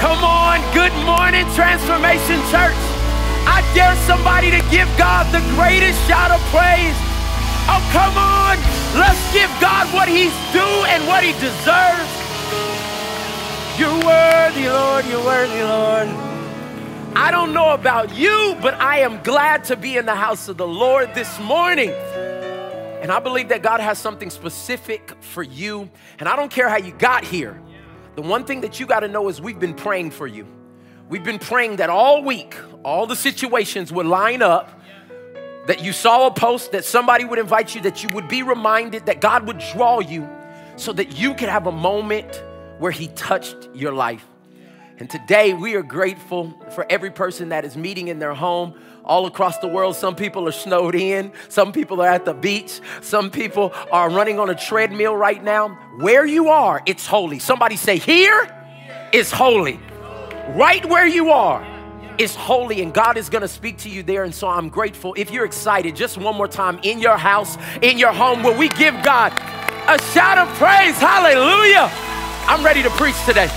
Come on, good morning, Transformation Church. I dare somebody to give God the greatest shout of praise. Oh, come on, let's give God what he's due and what he deserves. You're worthy, Lord, you're worthy, Lord. I don't know about you, but I am glad to be in the house of the Lord this morning. And I believe that God has something specific for you. And I don't care how you got here. The one thing that you got to know is we've been praying for you. We've been praying that all week, all the situations would line up, that you saw a post, that somebody would invite you, that you would be reminded, that God would draw you so that you could have a moment where he touched your life. And today we are grateful for every person that is meeting in their home all across the world. Some people are snowed in. Some people are at the beach. Some people are running on a treadmill right now. Where you are, it's holy. Somebody say, here is holy. Right where you are is holy, and God is going to speak to you there. And so I'm grateful. If you're excited, just one more time, in your house, in your home, will we give God a shout of praise? Hallelujah. I'm ready to preach today.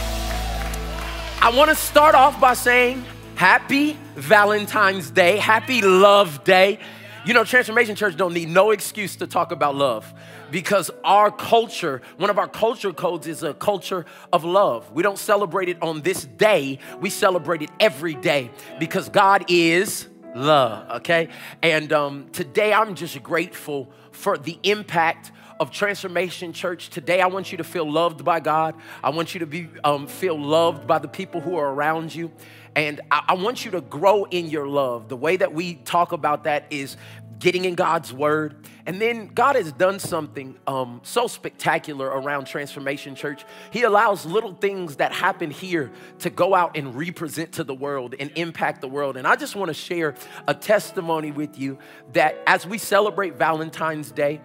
I want to start off by saying happy Valentine's Day, happy Love Day. You know, Transformation Church don't need no excuse to talk about love because our culture, one of our culture codes is a culture of love. We don't celebrate it on this day. We celebrate it every day because God is love, okay? And today I'm just grateful for the impact of Transformation Church. Today, I want you to feel loved by God. I want you to feel loved by the people who are around you. And I want you to grow in your love. The way that we talk about that is getting in God's word. And then God has done something so spectacular around Transformation Church. He allows little things that happen here to go out and represent to the world and impact the world. And I just want to share a testimony with you that as we celebrate Valentine's Day,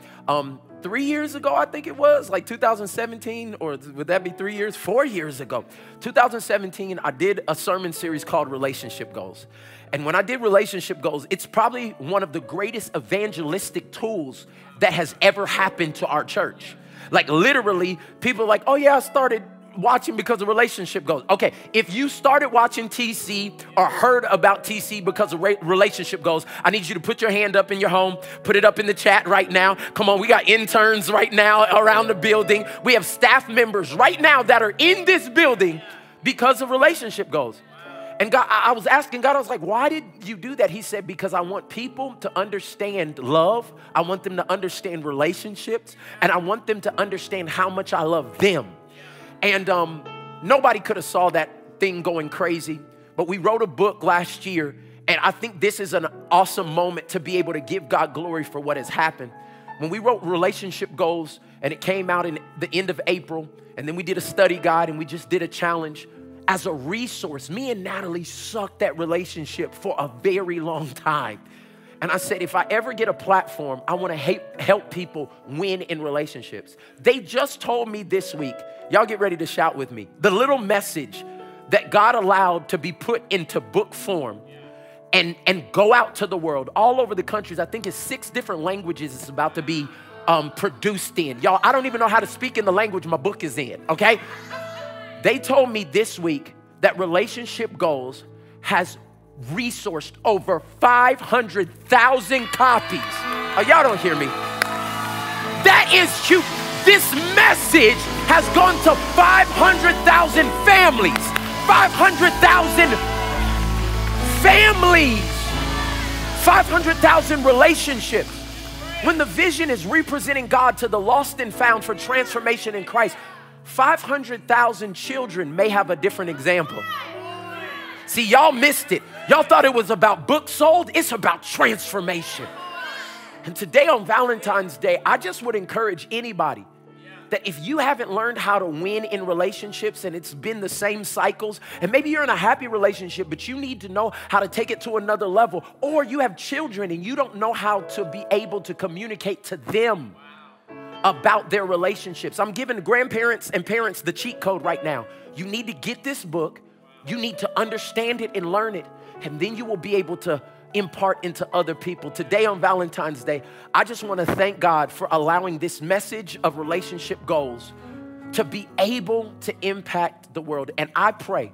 3 years ago, I think it was, like 2017, or would that be 3 years? 4 years ago. 2017, I did a sermon series called Relationship Goals. And when I did Relationship Goals, it's probably one of the greatest evangelistic tools that has ever happened to our church. Like literally, people are like, oh yeah, I started watching because of Relationship Goals. Okay, if you started watching TC or heard about TC because of Relationship Goals, I need you to put your hand up in your home, put it up in the chat right now. Come on, we got interns right now around the building. We have staff members right now that are in this building because of Relationship Goals. And God, I was asking God, I was like, why did you do that? He said, because I want people to understand love. I want them to understand relationships. And I want them to understand how much I love them. And nobody could have saw that thing going crazy, but we wrote a book last year, and I think this is an awesome moment to be able to give God glory for what has happened. When we wrote Relationship Goals, and it came out in the end of April, and then we did a study guide, and we just did a challenge. As a resource, me and Natalie sucked at relationship for a very long time. And I said, if I ever get a platform, I want to help people win in relationships. They just told me this week, y'all get ready to shout with me, the little message that God allowed to be put into book form and go out to the world, all over the countries. I think it's 6 different languages it's about to be produced in. Y'all, I don't even know how to speak in the language my book is in, okay? They told me this week that Relationship Goals has resourced over 500,000 copies. Oh, y'all don't hear me. That is huge. This message has gone to 500,000 families. 500,000 families. 500,000 relationships. When the vision is representing God to the lost and found for transformation in Christ, 500,000 children may have a different example. See, y'all missed it. Y'all thought it was about books sold. It's about transformation. And today on Valentine's Day, I just would encourage anybody that if you haven't learned how to win in relationships and it's been the same cycles, and maybe you're in a happy relationship, but you need to know how to take it to another level, or you have children and you don't know how to be able to communicate to them about their relationships. I'm giving grandparents and parents the cheat code right now. You need to get this book. You need to understand it and learn it, and then you will be able to impart into other people. Today on Valentine's Day, I just want to thank God for allowing this message of Relationship Goals to be able to impact the world. And I pray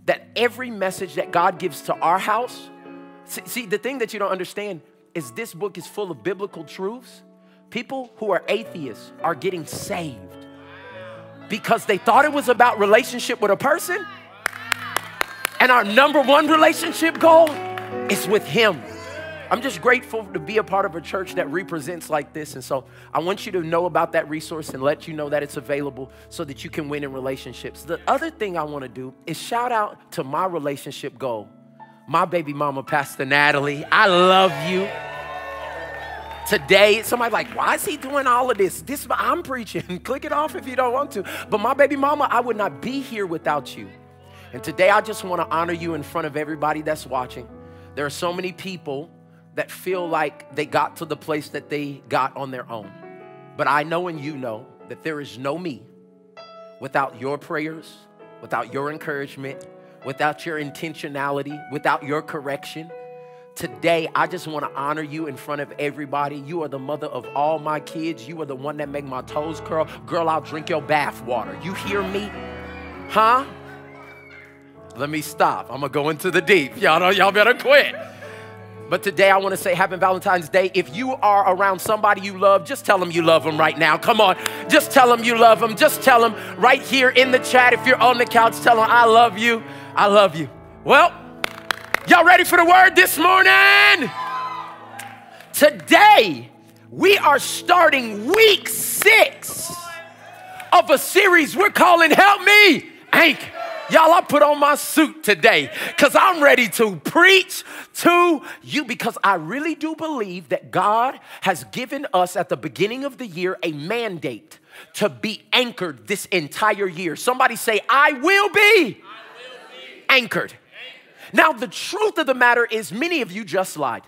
that every message that God gives to our house, see, the thing that you don't understand is this book is full of biblical truths. People who are atheists are getting saved because they thought it was about relationship with a person. And our number one relationship goal is with Him. I'm just grateful to be a part of a church that represents like this. And so I want you to know about that resource and let you know that it's available so that you can win in relationships. The other thing I want to do is shout out to my relationship goal, my baby mama, Pastor Natalie. I love you. Today, somebody's like, why is he doing all of this? I'm preaching. Click it off if you don't want to. But my baby mama, I would not be here without you. And today I just want to honor you in front of everybody that's watching. There are so many people that feel like they got to the place that they got on their own. But I know and you know that there is no me without your prayers, without your encouragement, without your intentionality, without your correction. Today, I just want to honor you in front of everybody. You are the mother of all my kids. You are the one that make my toes curl. Girl, I'll drink your bath water. You hear me? Huh? Let me stop. I'm going to go into the deep. Y'all better quit. But today I want to say happy Valentine's Day. If you are around somebody you love, just tell them you love them right now. Come on. Just tell them you love them. Just tell them right here in the chat. If you're on the couch, tell them I love you. I love you. Well, y'all ready for the word this morning? Today, we are starting week 6 of a series we're calling Help Me Anchor. Y'all, I put on my suit today because I'm ready to preach to you because I really do believe that God has given us at the beginning of the year a mandate to be anchored this entire year. Somebody say, I will be anchored. Now, the truth of the matter is many of you just lied.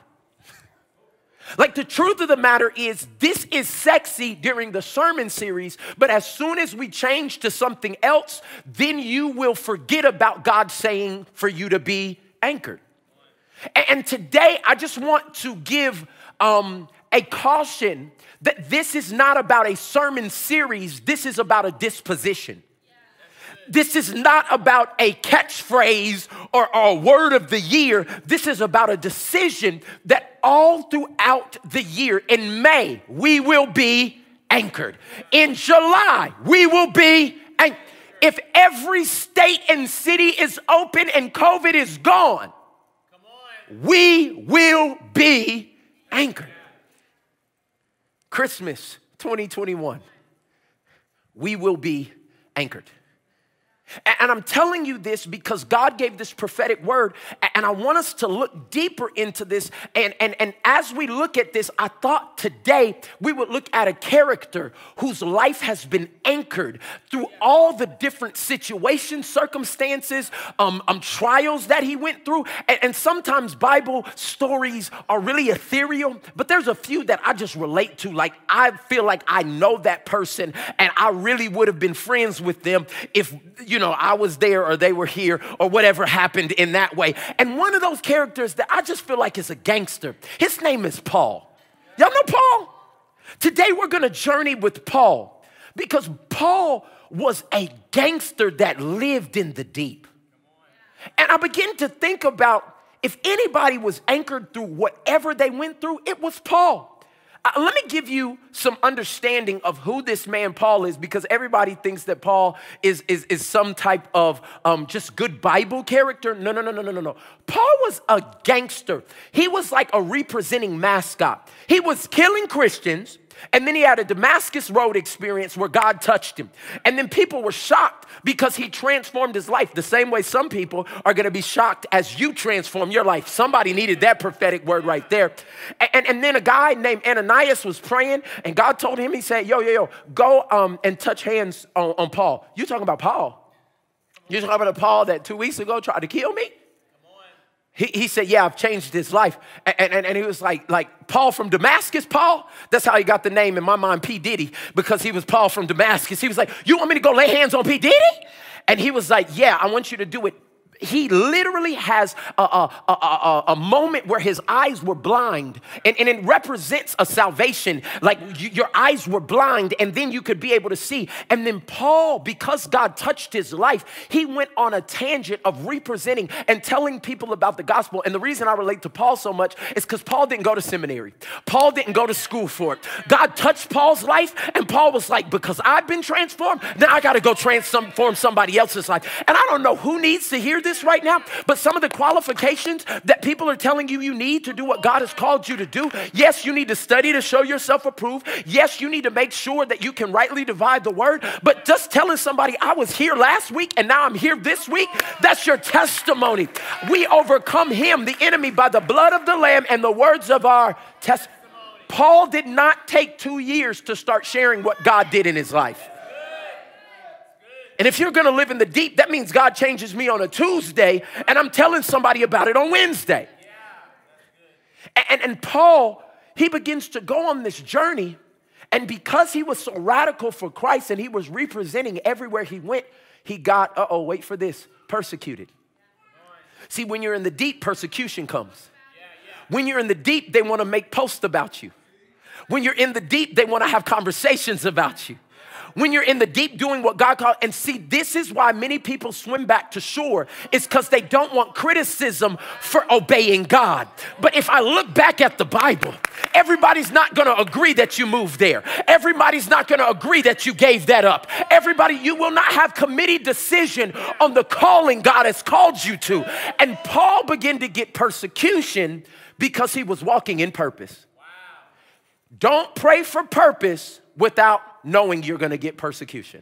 Like the truth of the matter is this is sexy during the sermon series, but as soon as we change to something else, then you will forget about God saying for you to be anchored. And today I just want to give a caution that this is not about a sermon series. This is about a disposition. This is not about a catchphrase or a word of the year. This is about a decision that all throughout the year, in May, we will be anchored. In July, we will be anchored. If every state and city is open and COVID is gone, we will be anchored. Christmas 2021, we will be anchored. And I'm telling you this because God gave this prophetic word, and I want us to look deeper into this. And as we look at this, I thought today we would look at a character whose life has been anchored through all the different situations, circumstances, trials that he went through. And sometimes Bible stories are really ethereal, but there's a few that I just relate to. Like I feel like I know that person, and I really would have been friends with them if I was there or they were here or whatever happened in that way. And one of those characters that I just feel like is a gangster, his name is Paul. Y'all know Paul? Today we're going to journey with Paul because Paul was a gangster that lived in the deep. And I begin to think about if anybody was anchored through whatever they went through, it was Paul. Let me give you some understanding of who this man Paul is, because everybody thinks that Paul is some type of just good Bible character. No. Paul was a gangster. He was like a representing mascot. He was killing Christians, and then he had a Damascus Road experience where God touched him. And then people were shocked because he transformed his life the same way some people are going to be shocked as you transform your life. Somebody needed that prophetic word right there. And then a guy named Ananias was praying, and God told him, he said, yo, go and touch hands on Paul. You talking about Paul? You talking about Paul that 2 weeks ago tried to kill me? He said, yeah, I've changed his life. And he was like Paul from Damascus, Paul? That's how he got the name in my mind, P. Diddy, because he was Paul from Damascus. He was like, you want me to go lay hands on P. Diddy? And he was like, yeah, I want you to do it he literally has a moment where his eyes were blind, and it represents a salvation. Like your eyes were blind and then you could be able to see. And then Paul, because God touched his life, he went on a tangent of representing and telling people about the gospel. And the reason I relate to Paul so much is because Paul didn't go to seminary. Paul didn't go to school for it. God touched Paul's life, and Paul was like, because I've been transformed, then I got to go transform somebody else's life. And I don't know who needs to hear this right now, but some of the qualifications that people are telling you need to do what God has called you to do. Yes, you need to study to show yourself approved. Yes, you need to make sure that you can rightly divide the word. But just telling somebody, I was here last week and now I'm here this week, that's your testimony. We overcome him, the enemy, by the blood of the Lamb and the words of our testimony. Paul did not take 2 years to start sharing what God did in his life. And if you're going to live in the deep, that means God changes me on a Tuesday and I'm telling somebody about it on Wednesday. And Paul, he begins to go on this journey, and because he was so radical for Christ and he was representing everywhere he went, he got, wait for this, persecuted. See, when you're in the deep, persecution comes. When you're in the deep, they want to make posts about you. When you're in the deep, they want to have conversations about you. When you're in the deep doing what God called, and see, this is why many people swim back to shore. It's because they don't want criticism for obeying God. But if I look back at the Bible, everybody's not going to agree that you moved there. Everybody's not going to agree that you gave that up. You will not have committee decision on the calling God has called you to. And Paul began to get persecution because he was walking in purpose. Don't pray for purpose without knowing you're going to get persecution.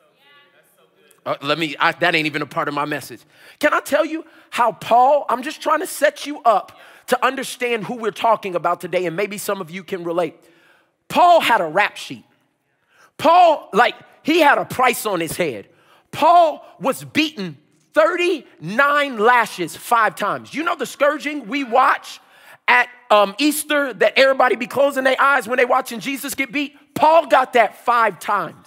That ain't even a part of my message. Can I tell you how Paul, I'm just trying to set you up to understand who we're talking about today, and maybe some of you can relate. Paul had a rap sheet. Paul, he had a price on his head. Paul was beaten 39 lashes 5 times. You know the scourging we watch at Easter that everybody be closing their eyes when they watching Jesus get beat? Paul got that 5 times.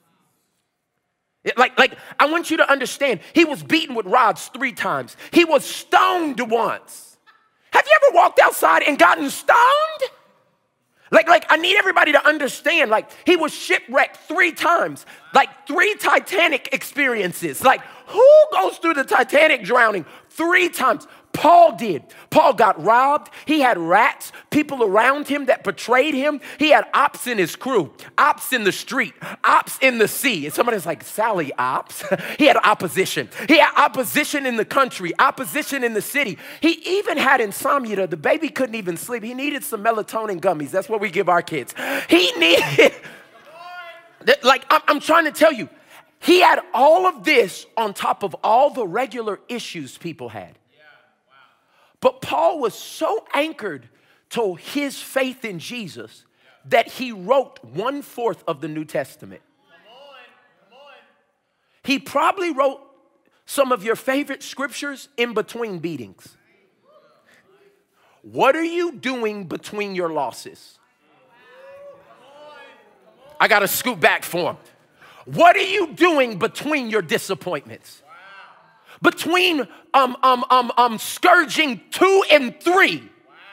I want you to understand, he was beaten with rods 3 times. He was stoned once. Have you ever walked outside and gotten stoned? I need everybody to understand, he was shipwrecked 3 times, 3 Titanic experiences. Who goes through the Titanic drowning 3 times? Paul did. Paul got robbed. He had rats, people around him that betrayed him. He had ops in his crew, ops in the street, ops in the sea. And somebody's like, Sally, ops? He had opposition. He had opposition in the country, opposition in the city. He even had insomnia. The baby couldn't even sleep. He needed some melatonin gummies. That's what we give our kids. He needed, I'm trying to tell you, he had all of this on top of all the regular issues people had. But Paul was so anchored to his faith in Jesus that he wrote 1/4 of the New Testament. Come on. He probably wrote some of your favorite scriptures in between beatings. What are you doing between your losses? I got to scoot back for him. What are you doing between your disappointments? Between scourging 2 and 3,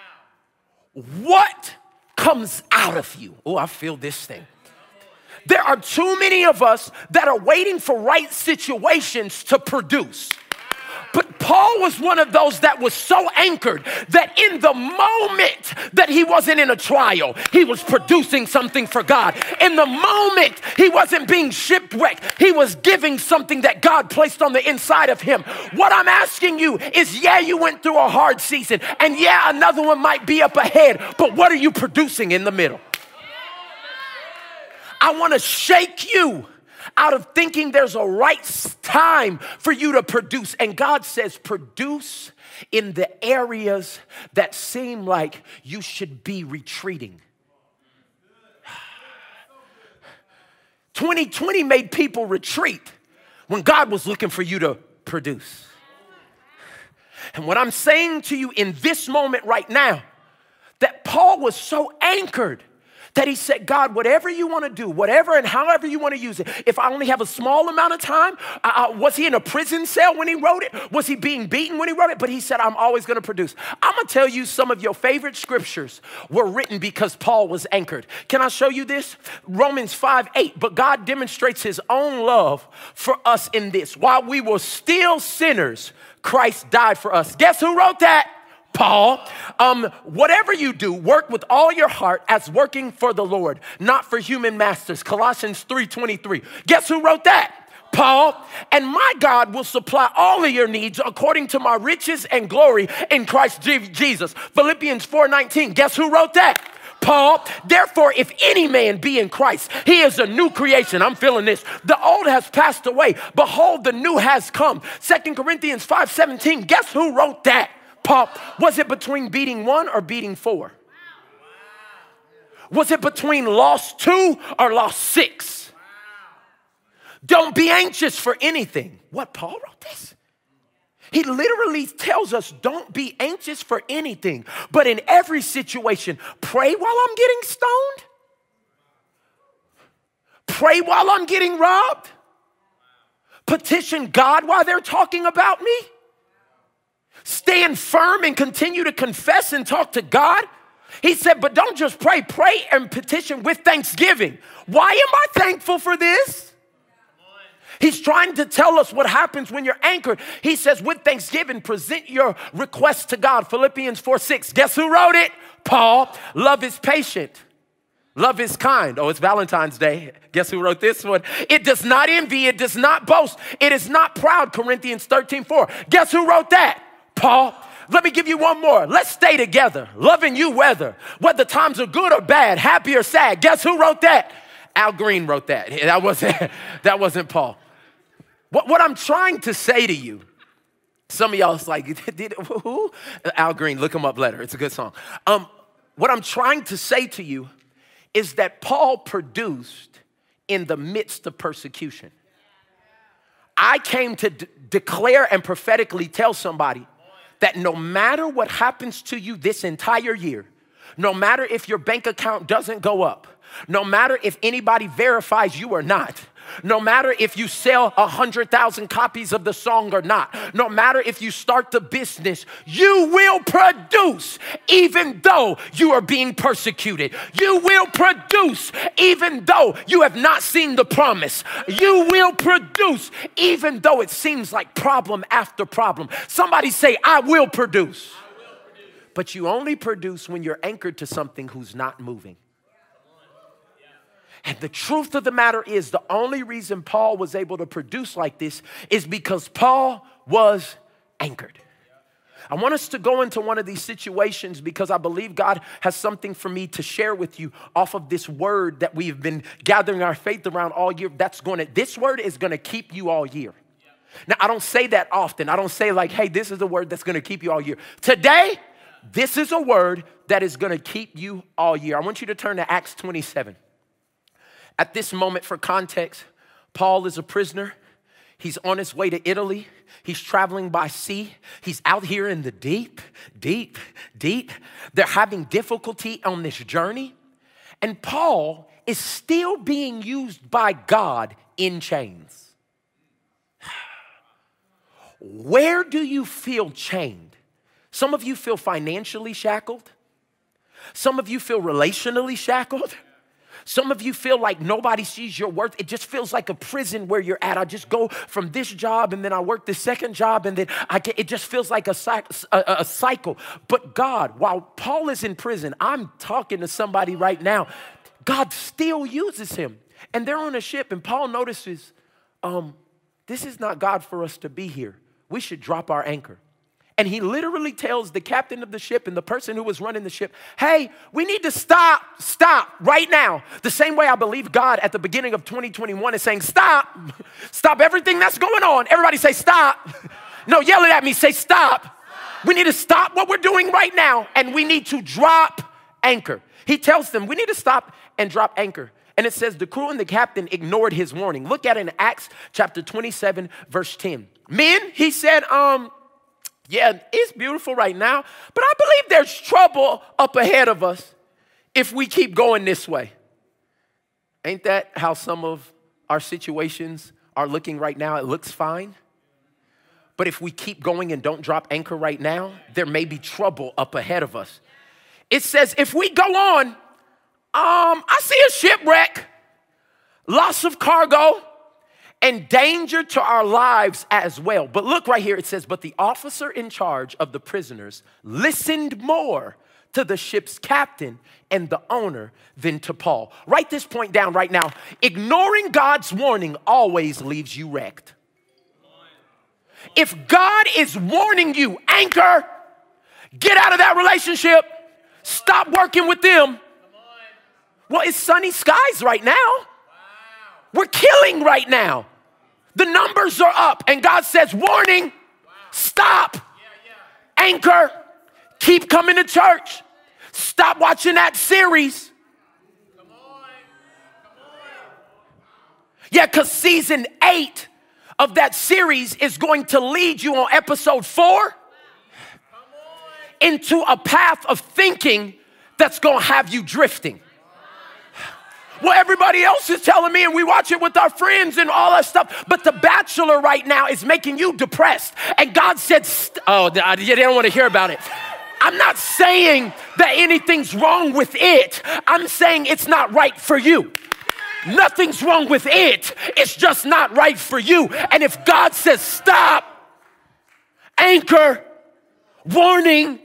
what comes out of you? Oh, I feel this thing. There are too many of us that are waiting for right situations to produce. But Paul was one of those that was so anchored that in the moment that he wasn't in a trial, he was producing something for God. In the moment he wasn't being shipwrecked, he was giving something that God placed on the inside of him. What I'm asking you is, you went through a hard season, and another one might be up ahead, but what are you producing in the middle? I want to shake you out of thinking there's a right time for you to produce. And God says, produce in the areas that seem like you should be retreating. 2020 made people retreat when God was looking for you to produce. And what I'm saying to you in this moment right now, that Paul was so anchored That he said, God, whatever you want to do, whatever and however you want to use it, if I only have a small amount of time, was he in a prison cell when he wrote it? Was he being beaten when he wrote it? But he said, I'm always going to produce. I'm going to tell you some of your favorite scriptures were written because Paul was anchored. Can I show you this? Romans 5:8. But God demonstrates his own love for us in this. While we were still sinners, Christ died for us. Guess who wrote that? Paul. Whatever you do, work with all your heart as working for the Lord, not for human masters. Colossians 3:23. Guess who wrote that? Paul. And my God will supply all of your needs according to my riches and glory in Christ Jesus. Philippians 4:19. Guess who wrote that? Paul. Therefore, if any man be in Christ, he is a new creation. I'm feeling this. The old has passed away. Behold, the new has come. 2 Corinthians 5:17. Guess who wrote that? Paul. Was it between beating 1 or beating 4? Was it between loss 2 or loss 6? Don't be anxious for anything. What, Paul wrote this? He literally tells us, don't be anxious for anything, but in every situation, pray while I'm getting stoned. Pray while I'm getting robbed. Petition God while they're talking about me. Stand firm and continue to confess and talk to God. He said, but don't just pray. Pray and petition with thanksgiving. Why am I thankful for this? He's trying to tell us what happens when you're anchored. He says, with thanksgiving, present your request to God. Philippians 4:6. Guess who wrote it? Paul. Love is patient. Love is kind. Oh, it's Valentine's Day. Guess who wrote this one? It does not envy. It does not boast. It is not proud. Corinthians 13:4. Guess who wrote that? Paul. Let me give you one more. Let's stay together. Loving you whether times are good or bad, happy or sad. Guess who wrote that? Al Green wrote that. That wasn't Paul. What I'm trying to say to you, some of y'all is like, who? Al Green, look him up later. It's a good song. What I'm trying to say to you is that Paul produced in the midst of persecution. I came to declare and prophetically tell somebody that no matter what happens to you this entire year, no matter if your bank account doesn't go up, no matter if anybody verifies you or not, no matter if you sell 100,000 copies of the song or not, no matter if you start the business, you will produce even though you are being persecuted. You will produce even though you have not seen the promise. You will produce even though it seems like problem after problem. Somebody say, I will produce. But you only produce when you're anchored to something who's not moving. And the truth of the matter is, the only reason Paul was able to produce like this is because Paul was anchored. I want us to go into one of these situations because I believe God has something for me to share with you off of this word that we've been gathering our faith around all year. This word is going to keep you all year. Now, I don't say that often. I don't say like, hey, this is a word that's going to keep you all year. Today, this is a word that is going to keep you all year. I want you to turn to Acts 27. At this moment, for context, Paul is a prisoner. He's on his way to Italy. He's traveling by sea. He's out here in the deep. They're having difficulty on this journey. And Paul is still being used by God in chains. Where do you feel chained? Some of you feel financially shackled. Some of you feel relationally shackled. Some of you feel like nobody sees your worth. It just feels like a prison where you're at. I just go from this job and then I work the second job and then it just feels like a cycle. But God, while Paul is in prison, I'm talking to somebody right now. God still uses him. And they're on a ship and Paul notices, this is not God for us to be here. We should drop our anchor. And he literally tells the captain of the ship and the person who was running the ship, hey, we need to stop right now. The same way I believe God at the beginning of 2021 is saying, stop everything that's going on. Everybody say stop. No, yell it at me, say stop. We need to stop what we're doing right now and we need to drop anchor. He tells them we need to stop and drop anchor. And it says the crew and the captain ignored his warning. Look at it in Acts chapter 27, verse 10. Men, he said, yeah, it's beautiful right now, but I believe there's trouble up ahead of us. if we keep going this way. Ain't that how some of our situations are looking right now? It looks fine. But if we keep going and don't drop anchor right now, there may be trouble up ahead of us. It says, if we go on, I see a shipwreck, loss of cargo, and danger to our lives as well. But look right here, it says, but the officer in charge of the prisoners listened more to the ship's captain and the owner than to Paul. Write this point down right now. Ignoring God's warning always leaves you wrecked. If God is warning you, anchor, get out of that relationship, stop working with them. Well, it's sunny skies right now. We're killing right now. The numbers are up, and God says, warning, stop, anchor, keep coming to church, stop watching that series. Yeah, because season 8 of that series is going to lead you on episode 4 into a path of thinking that's going to have you drifting. Well, everybody else is telling me, and we watch it with our friends and all that stuff, but The Bachelor right now is making you depressed. And God said, they don't want to hear about it. I'm not saying that anything's wrong with it. I'm saying it's not right for you. Nothing's wrong with it. It's just not right for you. And if God says stop, anchor, warning,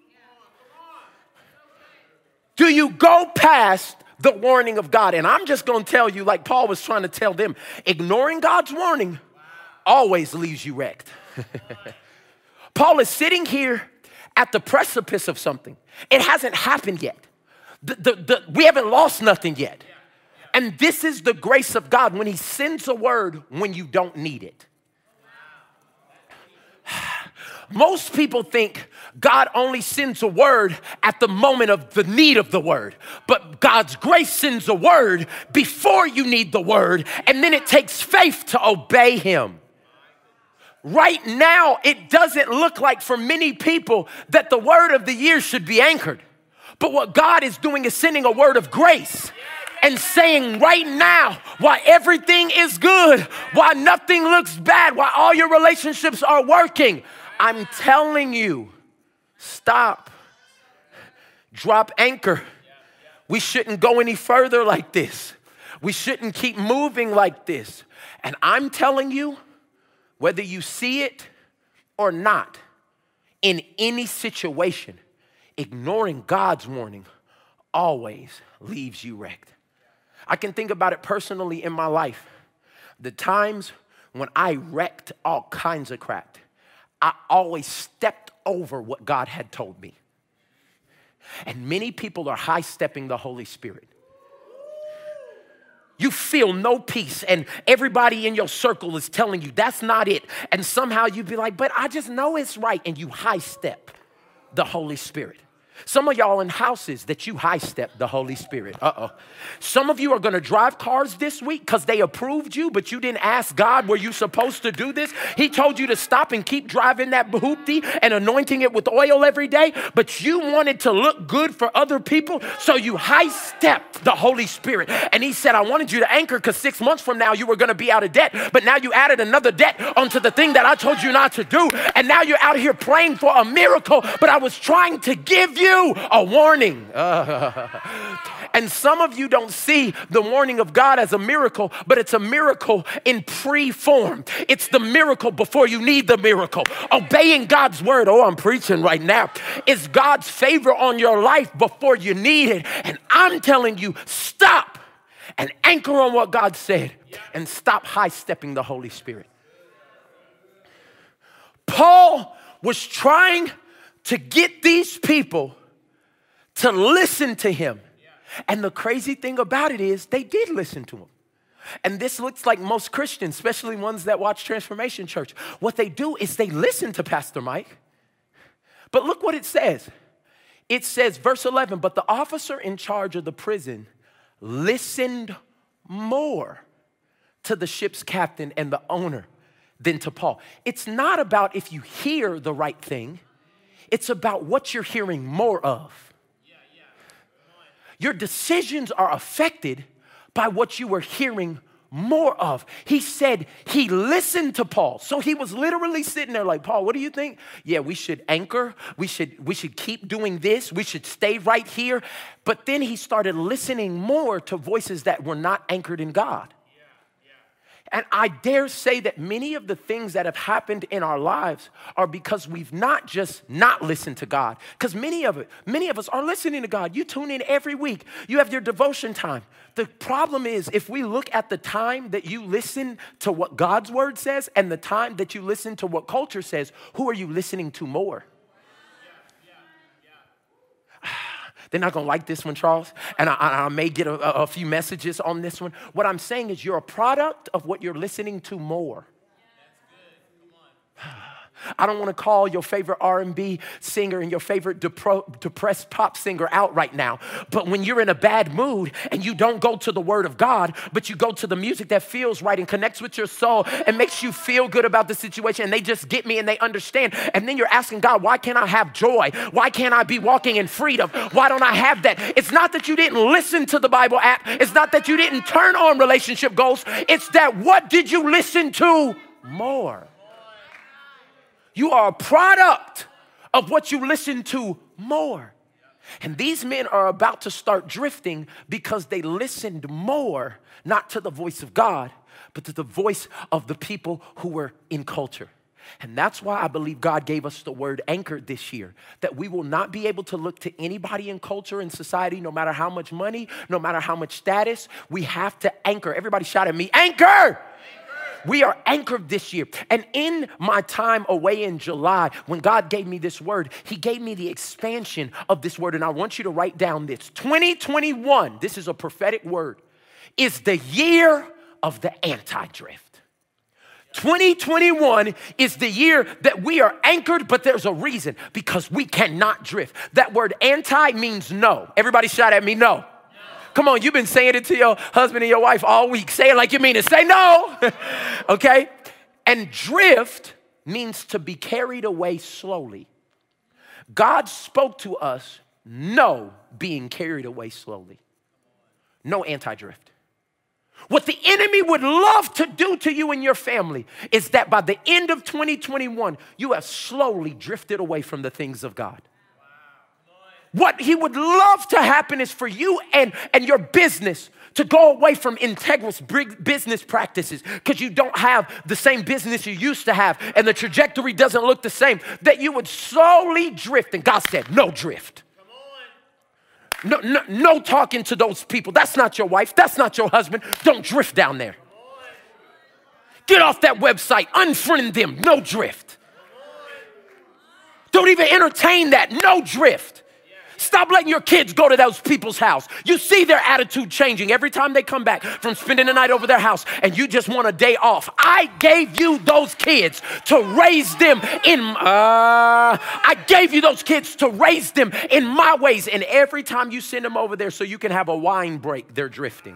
do you go past the warning of God? And I'm just going to tell you, like Paul was trying to tell them, ignoring God's warning always leaves you wrecked. Paul is sitting here at the precipice of something. It hasn't happened yet. We haven't lost nothing yet. And this is the grace of God when he sends a word when you don't need it. Most people think God only sends a word at the moment of the need of the word. But God's grace sends a word before you need the word, and then it takes faith to obey him. Right now, it doesn't look like for many people that the word of the year should be anchored. But what God is doing is sending a word of grace and saying right now, while everything is good, while nothing looks bad, while all your relationships are working, I'm telling you, stop, drop anchor. We shouldn't go any further like this. We shouldn't keep moving like this. And I'm telling you, whether you see it or not, in any situation, ignoring God's warning always leaves you wrecked. I can think about it personally in my life. The times when I wrecked all kinds of crap, I always stepped over what God had told me. And many people are high-stepping the Holy Spirit. You feel no peace, and everybody in your circle is telling you that's not it. And somehow you'd be like, but I just know it's right. And you high-step the Holy Spirit. Some of y'all in houses that you high-step the Holy Spirit. Some of you are going to drive cars this week because they approved you, but you didn't ask God, were you supposed to do this? He told you to stop and keep driving that hoopty and anointing it with oil every day, but you wanted to look good for other people, so you high-stepped the Holy Spirit. And he said, I wanted you to anchor because 6 months from now you were going to be out of debt, but now you added another debt onto the thing that I told you not to do, and now you're out here praying for a miracle, but I was trying to give you a warning. And some of you don't see the warning of God as a miracle, but it's a miracle in pre-form. It's the miracle before you need the miracle. Obeying God's word, I'm preaching right now, is God's favor on your life before you need it. And I'm telling you, stop and anchor on what God said and stop high-stepping the Holy Spirit. Paul was trying to get these people to listen to him. And the crazy thing about it is they did listen to him. And this looks like most Christians, especially ones that watch Transformation Church. What they do is they listen to Pastor Mike. But look what it says. It says, verse 11, but the officer in charge of the prison listened more to the ship's captain and the owner than to Paul. It's not about if you hear the right thing. It's about what you're hearing more of. your decisions are affected by what you were hearing more of. He said he listened to Paul. So he was literally sitting there like, Paul, what do you think? Yeah, we should anchor. We should keep doing this. We should stay right here. But then he started listening more to voices that were not anchored in God. And I dare say that many of the things that have happened in our lives are because we've not just not listened to God. Because many of us are listening to God. You tune in every week. You have your devotion time. The problem is if we look at the time that you listen to what God's word says and the time that you listen to what culture says, who are you listening to more? They're not going to like this one, Charles. And I may get a few messages on this one. What I'm saying is you're a product of what you're listening to more. I don't want to call your favorite R&B singer and your favorite depressed pop singer out right now. But when you're in a bad mood and you don't go to the word of God, but you go to the music that feels right and connects with your soul and makes you feel good about the situation, and they just get me and they understand. And then you're asking God, why can't I have joy? Why can't I be walking in freedom? Why don't I have that? It's not that you didn't listen to the Bible app. It's not that you didn't turn on relationship goals. It's that what did you listen to more? You are a product of what you listen to more. And these men are about to start drifting because they listened more, not to the voice of God, but to the voice of the people who were in culture. And that's why I believe God gave us the word anchored this year, that we will not be able to look to anybody in culture and society, no matter how much money, no matter how much status. We have to anchor. Everybody shout at me, anchor! We are anchored this year. And in my time away in July, when God gave me this word, he gave me the expansion of this word. And I want you to write down this. 2021, this is a prophetic word, is the year of the anti-drift. 2021 is the year that we are anchored, but there's a reason, because we cannot drift. That word anti means no. Everybody shout at me, no. Come on, you've been saying it to your husband and your wife all week. Say it like you mean it. Say no. Okay? And drift means to be carried away slowly. God spoke to us, no being carried away slowly. No anti-drift. What the enemy would love to do to you and your family is that by the end of 2021, you have slowly drifted away from the things of God. What he would love to happen is for you and your business to go away from integrous business practices because you don't have the same business you used to have and the trajectory doesn't look the same, that you would slowly drift. And God said, no drift. No talking to those people. That's not your wife. That's not your husband. Don't drift down there. Get off that website. Unfriend them. No drift. Don't even entertain that. No drift. Stop letting your kids go to those people's house. You see their attitude changing every time they come back from spending the night over their house and you just want a day off. I gave you those kids to raise them I gave you those kids to raise them in my ways. And every time you send them over there so you can have a wine break, they're drifting.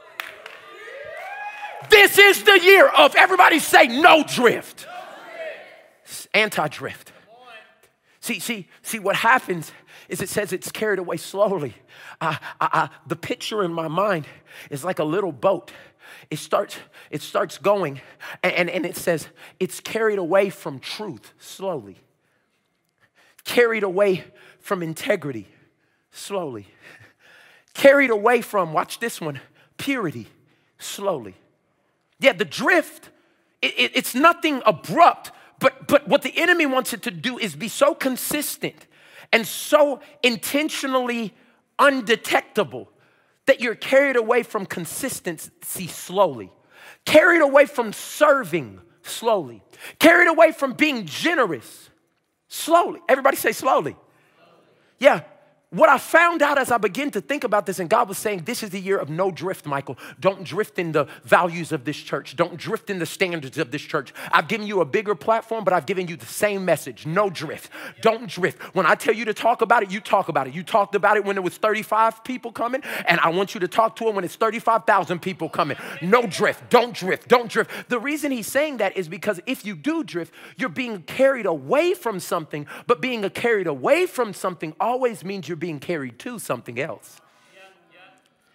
This is the year of everybody say no drift. Anti-drift. See what happens is it says it's carried away slowly. The picture in my mind is like a little boat. It starts going and it says it's carried away from truth slowly. Carried away from integrity slowly. Carried away from, watch this one, purity slowly. Yeah, the drift, it's nothing abrupt, but what the enemy wants it to do is be so consistent and so intentionally undetectable that you're carried away from consistency slowly, carried away from serving slowly, carried away from being generous slowly. Everybody say slowly. Yeah. What I found out as I began to think about this, and God was saying, this is the year of no drift, Michael. Don't drift in the values of this church. Don't drift in the standards of this church. I've given you a bigger platform, but I've given you the same message. No drift. Don't drift. When I tell you to talk about it, you talk about it. You talked about it when there was 35 people coming, and I want you to talk to it when it's 35,000 people coming. No drift. Don't drift. Don't drift. The reason he's saying that is because if you do drift, you're being carried away from something, but being carried away from something always means you're being carried to something else.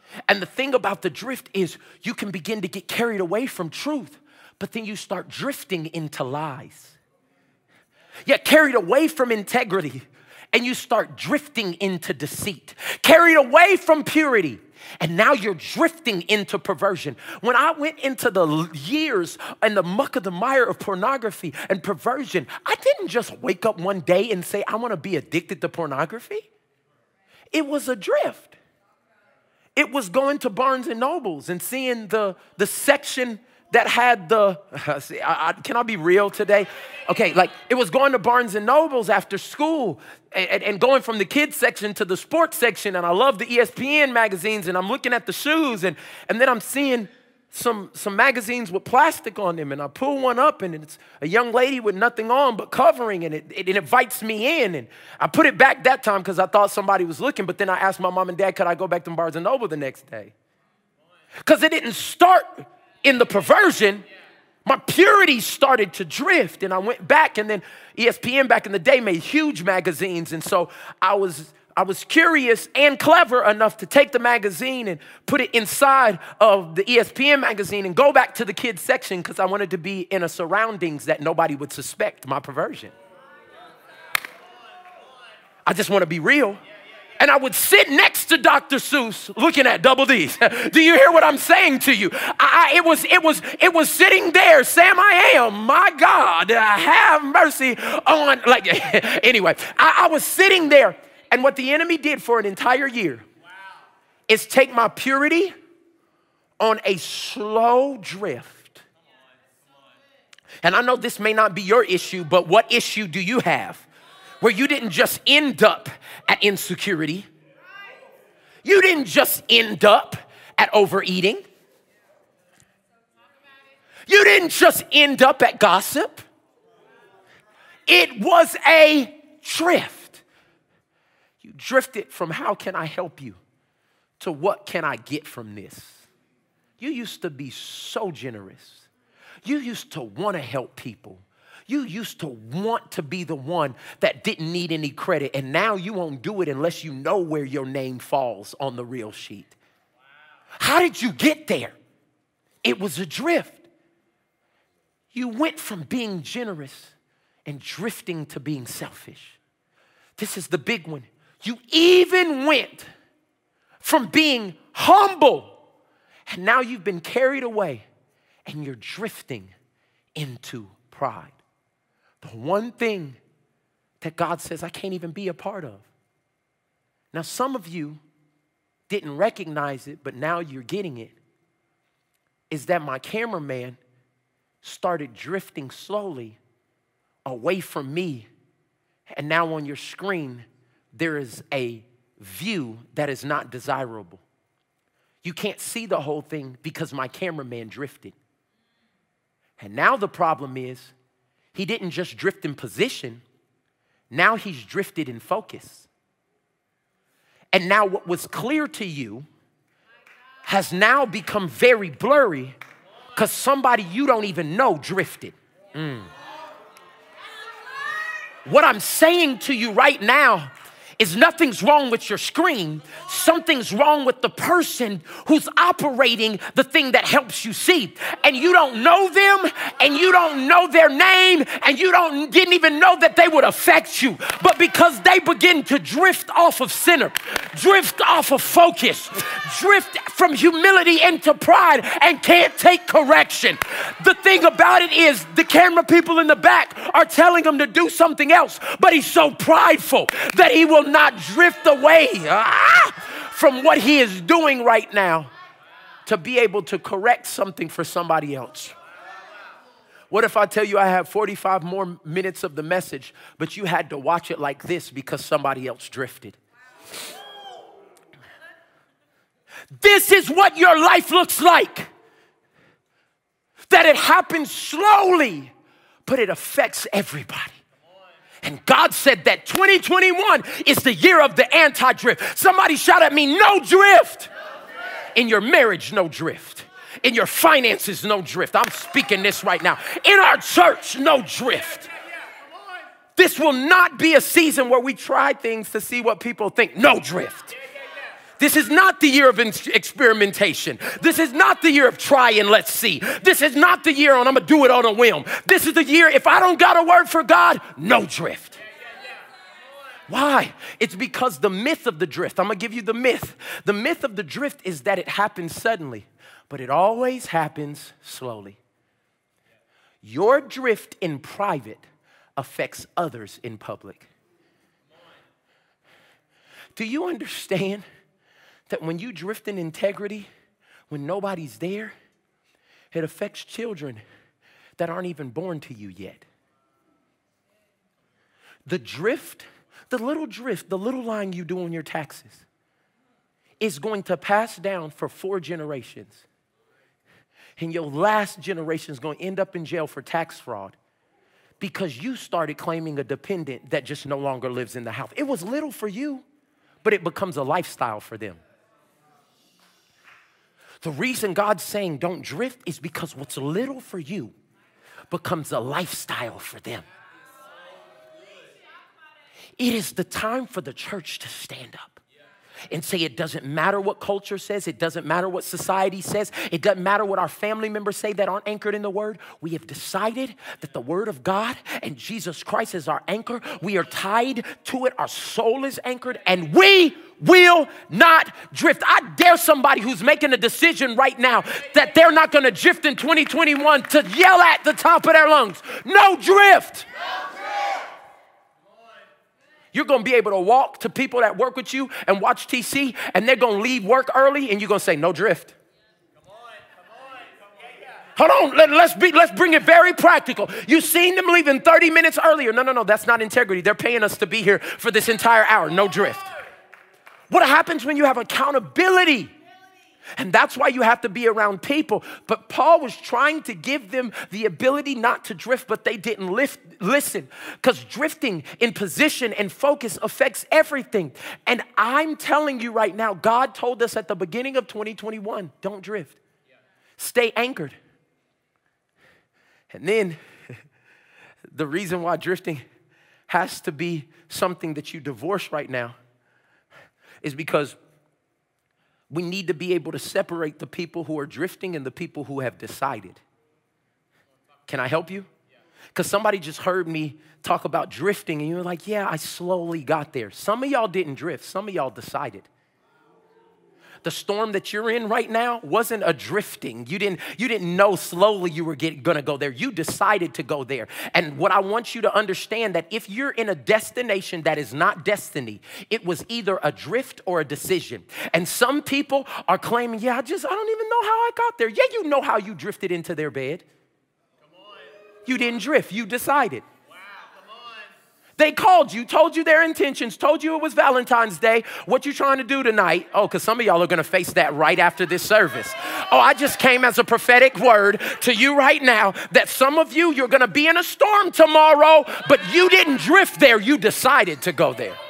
And the thing about the drift is you can begin to get carried away from truth, but then you start drifting into lies. You get carried away from integrity and you start drifting into deceit. Carried away from purity and now you're drifting into perversion. When I went into the years and the muck of the mire of pornography and perversion, I didn't just wake up one day and say, I want to be addicted to pornography. It was a drift. It was going to Barnes and Nobles and seeing the section that had the, can I be real today? Okay, like it was going to Barnes and Nobles after school and going from the kids section to the sports section. And I love the ESPN magazines and I'm looking at the shoes and then I'm seeing some magazines with plastic on them. And I pull one up and it's a young lady with nothing on but covering and it invites me in. And I put it back that time because I thought somebody was looking. But then I asked my mom and dad, could I go back to Barnes and Noble the next day? Because it didn't start in the perversion. My purity started to drift and I went back, and then ESPN back in the day made huge magazines. And so I was curious and clever enough to take the magazine and put it inside of the ESPN magazine and go back to the kids section because I wanted to be in a surroundings that nobody would suspect my perversion. I just want to be real. And I would sit next to Dr. Seuss looking at Double D's. Do you hear what I'm saying to you? It was sitting there. Sam, I am. My God, have mercy on. Like, anyway, I was sitting there. And what the enemy did for an entire year is take my purity on a slow drift. And I know this may not be your issue, but what issue do you have? Where you didn't just end up at insecurity. You didn't just end up at overeating. You didn't just end up at gossip. It was a drift. You drifted from how can I help you to what can I get from this. You used to be so generous. You used to want to help people. You used to want to be the one that didn't need any credit, and now you won't do it unless you know where your name falls on the real sheet. Wow. How did you get there? It was a drift. You went from being generous and drifting to being selfish. This is the big one. You even went from being humble, and now you've been carried away, and you're drifting into pride. The one thing that God says I can't even be a part of. Now, some of you didn't recognize it, but now you're getting it, is that my cameraman started drifting slowly away from me. And now on your screen, there is a view that is not desirable. You can't see the whole thing because my cameraman drifted. And now the problem is, he didn't just drift in position. Now he's drifted in focus. And now what was clear to you has now become very blurry because somebody you don't even know drifted. What I'm saying to you right now is nothing's wrong with your screen. Something's wrong with the person who's operating the thing that helps you see. And you don't know them, and you don't know their name, and you didn't even know that they would affect you. But because they begin to drift off of center, drift off of focus, drift from humility into pride and can't take correction. The thing about it is the camera people in the back are telling him to do something else, but he's so prideful that he will not drift away from what he is doing right now to be able to correct something for somebody else. What if I tell you I have 45 more minutes of the message, but you had to watch it like this because somebody else drifted? This is what your life looks like. That it happens slowly, but it affects everybody. And God said that 2021 is the year of the anti-drift. Somebody shout at me, no drift. In your marriage, no drift. In your finances, no drift. I'm speaking this right now. In our church, no drift. This will not be a season where we try things to see what people think. No drift. This is not the year of experimentation. This is not the year of try and let's see. This is not the year on I'm going to do it on a whim. This is the year if I don't got a word for God, no drift. Why? It's because the myth of the drift, I'm going to give you the myth. The myth of the drift is that it happens suddenly, but it always happens slowly. Your drift in private affects others in public. Do you understand that when you drift in integrity, when nobody's there, it affects children that aren't even born to you yet? The drift, the little line you do on your taxes is going to pass down for 4 generations. And your last generation is going to end up in jail for tax fraud because you started claiming a dependent that just no longer lives in the house. It was little for you, but it becomes a lifestyle for them. The reason God's saying don't drift is because what's little for you becomes a lifestyle for them. It is the time for the church to stand up and say it doesn't matter what culture says. It doesn't matter what society says. It doesn't matter what our family members say that aren't anchored in the word. We have decided that the word of God and Jesus Christ is our anchor. We are tied to it. Our soul is anchored and we will not drift. I dare somebody who's making a decision right now that they're not going to drift in 2021 to yell at the top of their lungs, no drift. You're going to be able to walk to people that work with you and watch TC, and they're going to leave work early, and you're going to say, no drift. Hold on, let's bring it very practical. You've seen them leaving 30 minutes earlier. No, that's not integrity. They're paying us to be here for this entire hour. No drift. What happens when you have accountability? And that's why you have to be around people. But Paul was trying to give them the ability not to drift, but they didn't listen. Because drifting in position and focus affects everything. And I'm telling you right now, God told us at the beginning of 2021, don't drift. Stay anchored. And then the reason why drifting has to be something that you divorce right now is because we need to be able to separate the people who are drifting and the people who have decided. Can I help you? Because somebody just heard me talk about drifting and you're like, yeah, I slowly got there. Some of y'all didn't drift. Some of y'all decided. The storm that you're in right now wasn't a drifting. You didn't know slowly you were going to go there. You decided to go there. And what I want you to understand that if you're in a destination that is not destiny, it was either a drift or a decision. And some people are claiming, yeah, I don't even know how I got there. Yeah, you know how you drifted into their bed. You didn't drift. You decided. They called you, told you their intentions, told you it was Valentine's Day. What you trying to do tonight? Oh, because some of y'all are going to face that right after this service. Oh, I just came as a prophetic word to you right now that some of you, you're going to be in a storm tomorrow, but you didn't drift there. You decided to go there.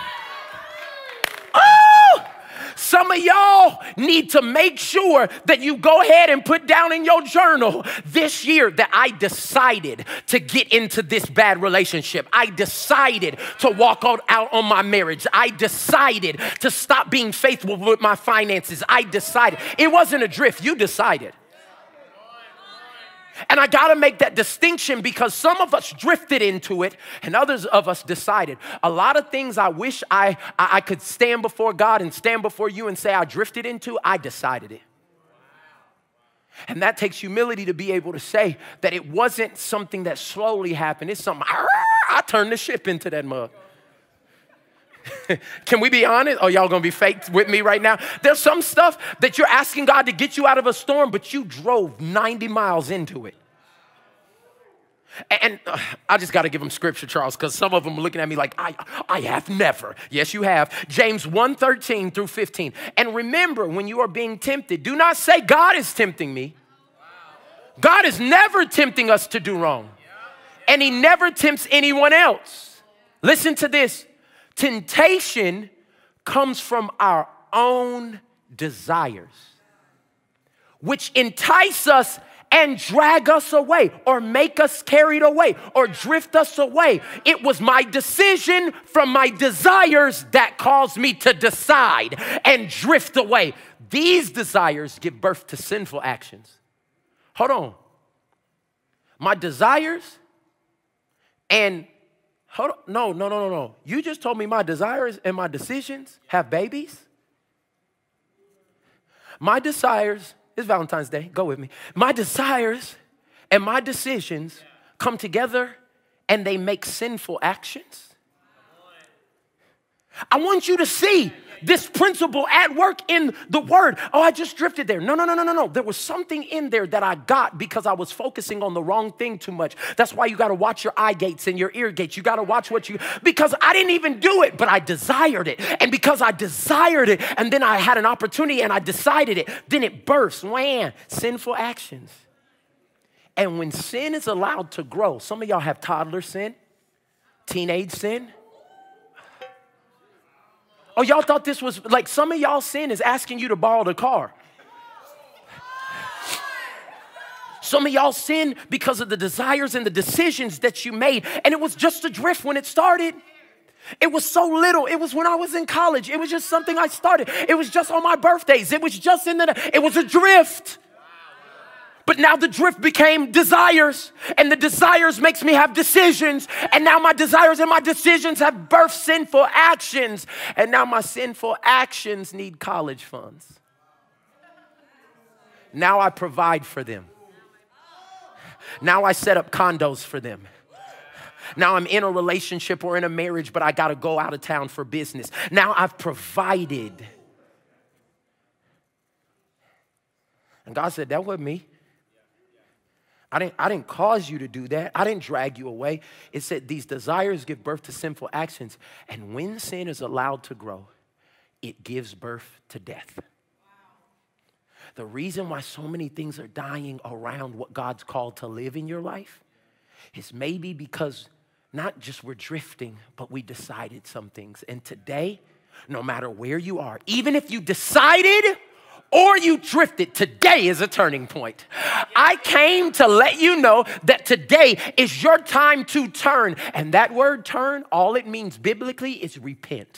Some of y'all need to make sure that you go ahead and put down in your journal this year that I decided to get into this bad relationship. I decided to walk out on my marriage. I decided to stop being faithful with my finances. I decided. It wasn't a drift. You decided. And I got to make that distinction because some of us drifted into it and others of us decided. A lot of things I wish I could stand before God and stand before you and say I drifted into, I decided it. And that takes humility to be able to say that it wasn't something that slowly happened. It's something, I turned the ship into that mug. Can we be honest? Oh, y'all gonna be fake with me right now? There's some stuff that you're asking God to get you out of a storm, but you drove 90 miles into it. And I just got to give them scripture, Charles, because some of them are looking at me like, I have never. Yes, you have. James 1:13 through 15. And remember, when you are being tempted, do not say God is tempting me. God is never tempting us to do wrong. And he never tempts anyone else. Listen to this. Temptation comes from our own desires, which entice us and drag us away or make us carried away or drift us away. It was my decision from my desires that caused me to decide and drift away. These desires give birth to sinful actions. Hold on. My desires and hold on. No. You just told me my desires and my decisions have babies? My desires, it's Valentine's Day, go with me. My desires and my decisions come together and they make sinful actions. I want you to see this principle at work in the word. Oh, I just drifted there. No. There was something in there that I got because I was focusing on the wrong thing too much. That's why you got to watch your eye gates and your ear gates. You got to watch because I didn't even do it, but I desired it. And because I desired it, and then I had an opportunity and I decided it, then it bursts. Wham! Sinful actions. And when sin is allowed to grow, some of y'all have toddler sin, teenage sin. Oh, y'all thought this was like some of y'all sin is asking you to borrow the car. Some of y'all sin because of the desires and the decisions that you made. And it was just a drift when it started. It was so little. It was when I was in college. It was just something I started. It was just on my birthdays. It was just it was a drift. But now the drift became desires, and the desires makes me have decisions, and now my desires and my decisions have birthed sinful actions, and now my sinful actions need college funds. Now I provide for them. Now I set up condos for them. Now I'm in a relationship or in a marriage, but I got to go out of town for business. Now I've provided. And God said, that wasn't me. I didn't cause you to do that. I didn't drag you away. It said these desires give birth to sinful actions. And when sin is allowed to grow, it gives birth to death. The reason why so many things are dying around what God's called to live in your life is maybe because not just we're drifting, but we decided some things. And today, no matter where you are, even if you decided or you drifted, today is a turning point. I came to let you know that today is your time to turn. And that word turn, all it means biblically is repent.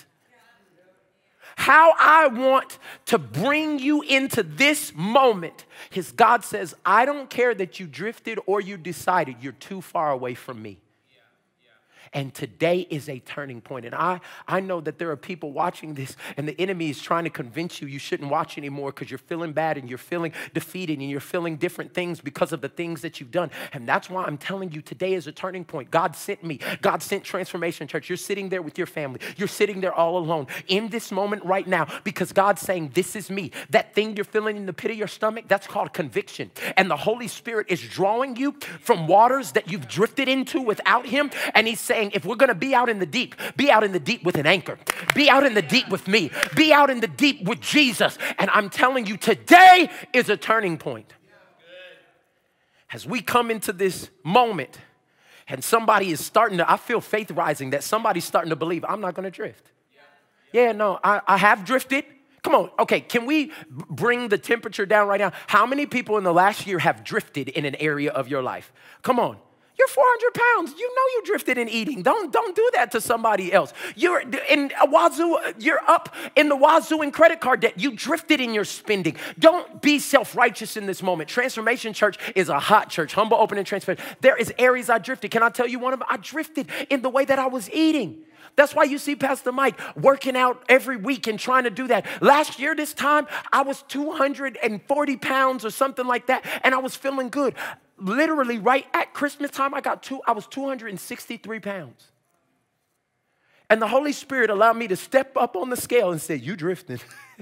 How I want to bring you into this moment is God says, I don't care that you drifted or you decided you're too far away from me. And today is a turning point. And I know that there are people watching this and the enemy is trying to convince you shouldn't watch anymore because you're feeling bad and you're feeling defeated and you're feeling different things because of the things that you've done. And that's why I'm telling you today is a turning point. God sent me. God sent Transformation Church. You're sitting there with your family. You're sitting there all alone in this moment right now because God's saying, this is me. That thing you're feeling in the pit of your stomach, that's called conviction. And the Holy Spirit is drawing you from waters that you've drifted into without him. And he's saying, if we're going to be out in the deep with an anchor. Be out in the deep with me. Be out in the deep with Jesus. And I'm telling you, today is a turning point. As we come into this moment and somebody is starting to, I feel faith rising that somebody's starting to believe, I'm not going to drift. Yeah, no, I have drifted. Come on. Okay, can we bring the temperature down right now? How many people in the last year have drifted in an area of your life? Come on. You're 400 pounds. You know you drifted in eating. Don't do that to somebody else. You're in a wazoo. You're up in the wazoo in credit card debt. You drifted in your spending. Don't be self-righteous in this moment. Transformation Church is a hot church. Humble, open, and transparent. There is areas I drifted. Can I tell you one of them? I drifted in the way that I was eating. That's why you see Pastor Mike working out every week and trying to do that. Last year, this time, I was 240 pounds or something like that, and I was feeling good. Literally, right at Christmas time, I was 263 pounds. And the Holy Spirit allowed me to step up on the scale and say, you drifting.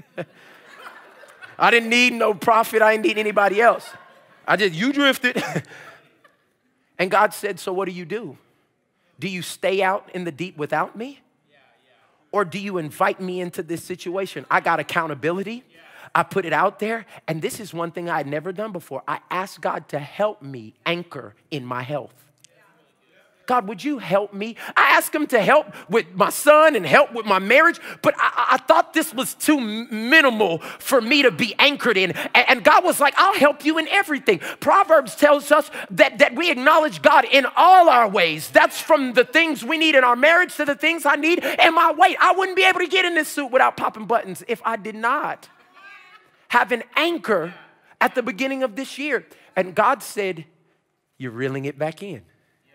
I didn't need no prophet. I didn't need anybody else. You drifted. And God said, so what do? Do you stay out in the deep without me? Or do you invite me into this situation? I got accountability. I put it out there, and this is one thing I had never done before. I asked God to help me anchor in my health. God, would you help me? I asked him to help with my son and help with my marriage, but I thought this was too minimal for me to be anchored in. And God was like, I'll help you in everything. Proverbs tells us that we acknowledge God in all our ways. That's from the things we need in our marriage to the things I need in my weight. I wouldn't be able to get in this suit without popping buttons if I did not have an anchor at the beginning of this year. And God said, you're reeling it back in.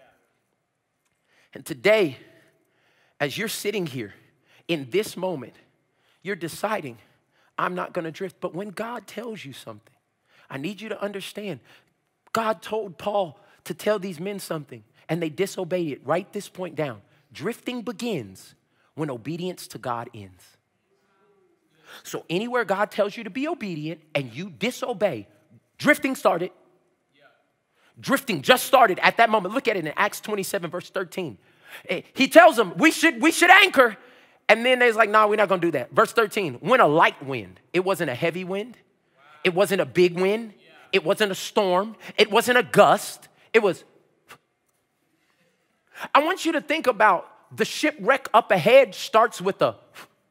And today, as you're sitting here in this moment, you're deciding, I'm not going to drift. But when God tells you something, I need you to understand, God told Paul to tell these men something, and they disobeyed it. Write this point down. Drifting begins when obedience to God ends. So anywhere God tells you to be obedient and you disobey, drifting started. Drifting just started at that moment. Look at it in Acts 27, verse 13. He tells them, we should anchor. And then they're like, no, we're not going to do that. Verse 13, when a light wind, it wasn't a heavy wind. It wasn't a big wind. It wasn't a storm. It wasn't a gust. It was. I want you to think about the shipwreck up ahead starts with a.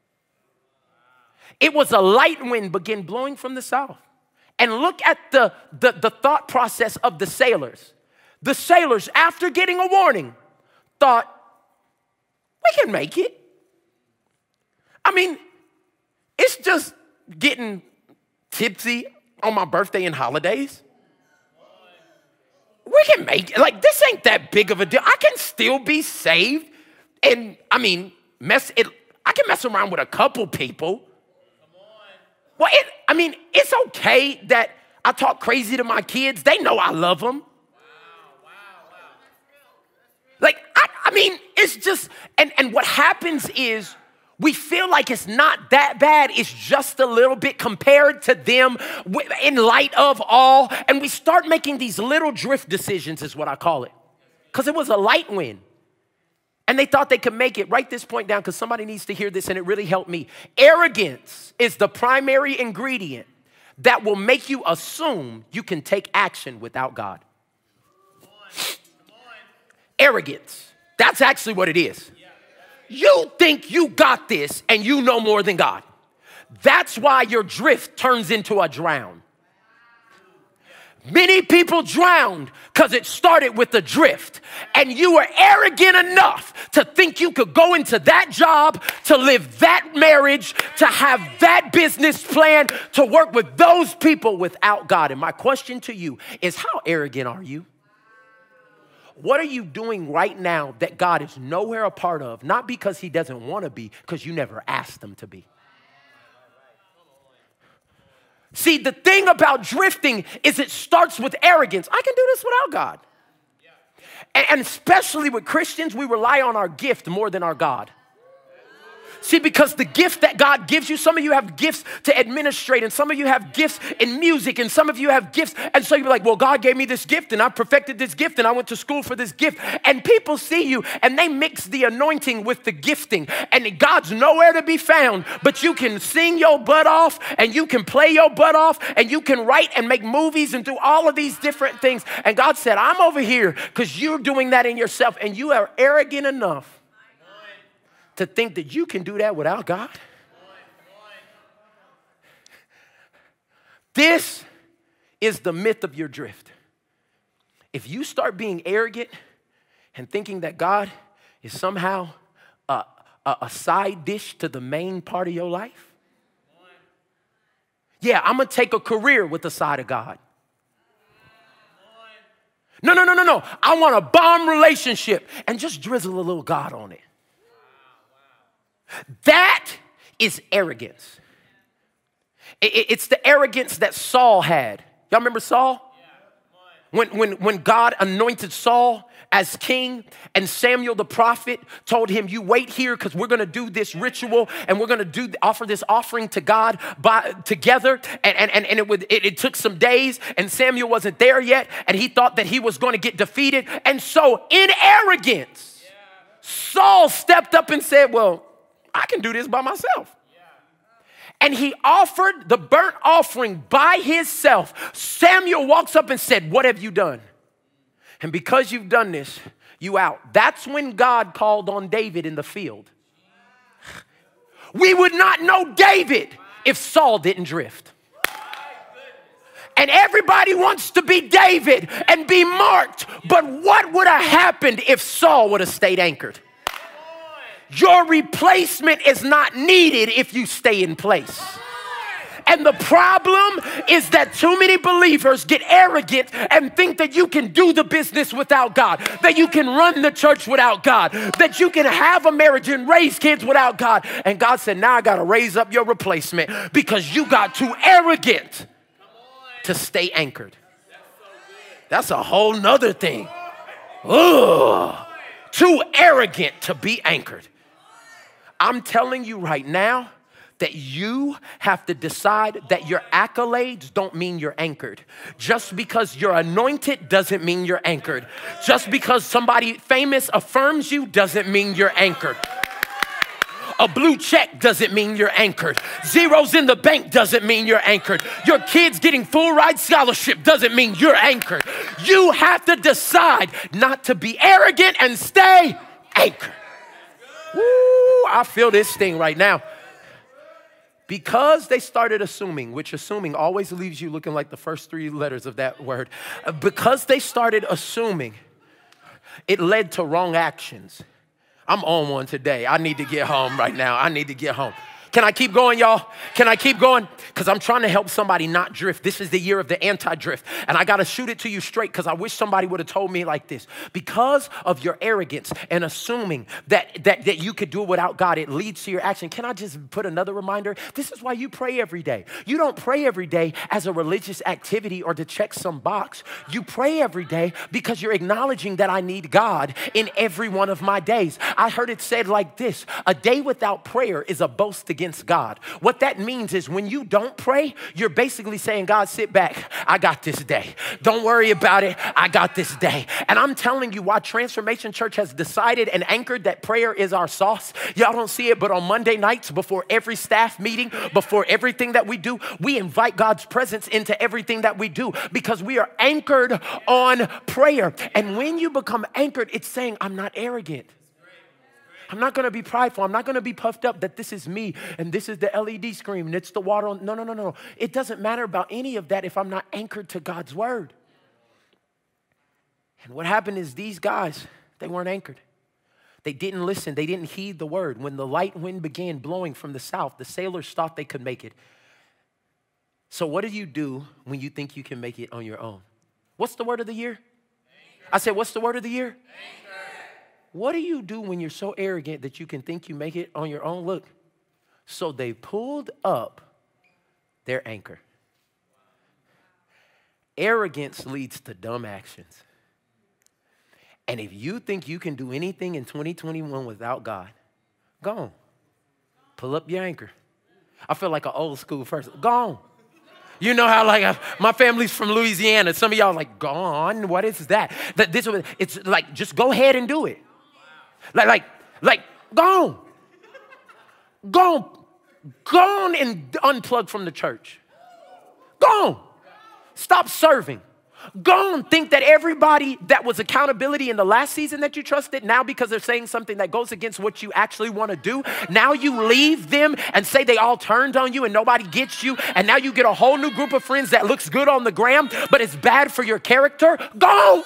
It was a light wind began blowing from the south. And look at the thought process of the sailors. The sailors, after getting a warning, thought, we can make it. I mean, it's just getting tipsy on my birthday and holidays. We can make it. Like, this ain't that big of a deal. I can still be saved. And, I mean, I can mess around with a couple people. Well, it's okay that I talk crazy to my kids. They know I love them. Like, I mean, it's just, and what happens is we feel like it's not that bad. It's just a little bit compared to them in light of all. And we start making these little drift decisions is what I call it. Because it was a light wind. And they thought they could make it. Write this point down because somebody needs to hear this and it really helped me. Arrogance is the primary ingredient that will make you assume you can take action without God. Come on. Arrogance. That's actually what it is. You think you got this and you know more than God. That's why your drift turns into a drown. Many people drowned because it started with a drift. And you were arrogant enough to think you could go into that job, to live that marriage, to have that business plan, to work with those people without God. And my question to you is, how arrogant are you? What are you doing right now that God is nowhere a part of? Not because he doesn't want to be, because you never asked him to be. See, the thing about drifting is it starts with arrogance. I can do this without God. And especially with Christians, we rely on our gift more than our God. See, because the gift that God gives you, some of you have gifts to administrate, and some of you have gifts in music, and some of you have gifts. And so you're like, well, God gave me this gift, and I perfected this gift, and I went to school for this gift. And people see you, and they mix the anointing with the gifting. And God's nowhere to be found, but you can sing your butt off, and you can play your butt off, and you can write and make movies and do all of these different things. And God said, I'm over here because you're doing that in yourself, and you are arrogant enough to think that you can do that without God. This is the myth of your drift. If you start being arrogant and thinking that God is somehow a side dish to the main part of your life, yeah, I'm going to take a career with the side of God. No. I want a bomb relationship and just drizzle a little God on it. That is arrogance. It's the arrogance that Saul had. Y'all remember Saul? When God anointed Saul as king and Samuel the prophet told him, you wait here because we're going to do this ritual and we're going to offer this offering to God together. And it took some days and Samuel wasn't there yet and he thought that he was going to get defeated. And so in arrogance, Saul stepped up and said, well, I can do this by myself. And he offered the burnt offering by himself. Samuel walks up and said, what have you done? And because you've done this, You out. That's when God called on David in the field. We would not know David if Saul didn't drift. And everybody wants to be David and be marked. But what would have happened if Saul would have stayed anchored? Your replacement is not needed if you stay in place. And the problem is that too many believers get arrogant and think that you can do the business without God, that you can run the church without God, that you can have a marriage and raise kids without God. And God said, now I got to raise up your replacement because you got too arrogant to stay anchored. That's a whole nother thing. Ugh. Too arrogant to be anchored. I'm telling you right now, that you have to decide that your accolades don't mean you're anchored. Just because you're anointed doesn't mean you're anchored. Just because somebody famous affirms you doesn't mean you're anchored. A blue check doesn't mean you're anchored. Zeros in the bank doesn't mean you're anchored. Your kids getting full ride scholarship doesn't mean you're anchored. You have to decide not to be arrogant and stay anchored. Woo, I feel this thing right now. Because they started assuming, which assuming always leaves you looking like the first three letters of that word. Because they started assuming, it led to wrong actions. I'm on one today. I need to get home right now. I need to get home. Can I keep going, y'all? Can I keep going? Because I'm trying to help somebody not drift. This is the year of the anti-drift. And I got to shoot it to you straight because I wish somebody would have told me like this. Because of your arrogance and assuming that you could do it without God, it leads to your action. Can I just put another reminder? This is why you pray every day. You don't pray every day as a religious activity or to check some box. You pray every day because you're acknowledging that I need God in every one of my days. I heard it said like this: a day without prayer is a boast against God. What that means is when you don't pray, you're basically saying, God, sit back. I got this day. Don't worry about it. I got this day. And I'm telling you why Transformation Church has decided and anchored that prayer is our sauce. Y'all don't see it, but on Monday nights, before every staff meeting, before everything that we do, we invite God's presence into everything that we do because we are anchored on prayer. And when you become anchored, it's saying, I'm not arrogant. I'm not going to be prideful. I'm not going to be puffed up that this is me and this is the LED screen and it's the water on. No. It doesn't matter about any of that if I'm not anchored to God's word. And what happened is these guys, they weren't anchored. They didn't listen. They didn't heed the word. When the light wind began blowing from the south, the sailors thought they could make it. So what do you do when you think you can make it on your own? What's the word of the year? Anchor. I said, what's the word of the year? Anchor. What do you do when you're so arrogant that you can think you make it on your own? Look, so they pulled up their anchor. Arrogance leads to dumb actions. And if you think you can do anything in 2021 without God, go on. Pull up your anchor. I feel like an old school person. Go on. You know how my family's from Louisiana. Some of y'all are like, go on, what is that? It's like, just go ahead and do it. Like, go on. Go on and unplug from the church. Go on. Stop serving. Go on, think that everybody that was accountability in the last season that you trusted, now because they're saying something that goes against what you actually want to do, now you leave them and say they all turned on you and nobody gets you, and now you get a whole new group of friends that looks good on the gram, but it's bad for your character. Go.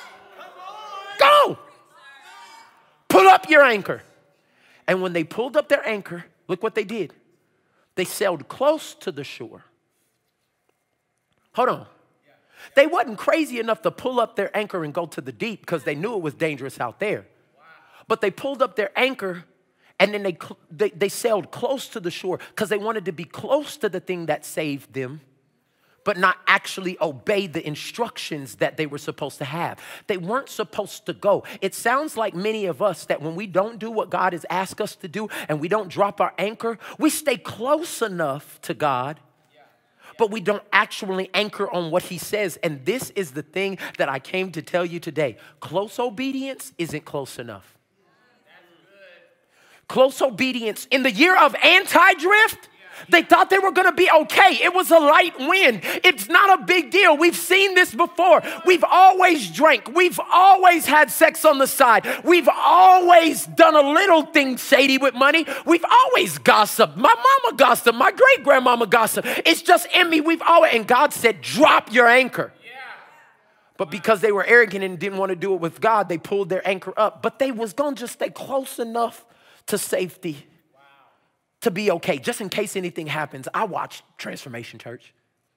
Pull up your anchor. And when they pulled up their anchor, look what they did. They sailed close to the shore. Hold on. They wasn't crazy enough to pull up their anchor and go to the deep because they knew it was dangerous out there. But they pulled up their anchor and then they sailed close to the shore because they wanted to be close to the thing that saved them, but not actually obey the instructions that they were supposed to have. They weren't supposed to go. It sounds like many of us that when we don't do what God has asked us to do and we don't drop our anchor, we stay close enough to God, but we don't actually anchor on what he says. And this is the thing that I came to tell you today. Close obedience isn't close enough. Close obedience in the year of anti-drift, They thought they were going to be okay. It was a light wind. It's not a big deal. We've seen this before. We've always drank. We've always had sex on the side. We've always done a little thing shady with money. We've always gossiped. My mama gossiped. My great-grandmama gossiped. It's just in me. And God said, drop your anchor. But because they were arrogant and didn't want to do it with God, they pulled their anchor up. But they was going to just stay close enough to safety to be okay, just in case anything happens. I watch Transformation Church.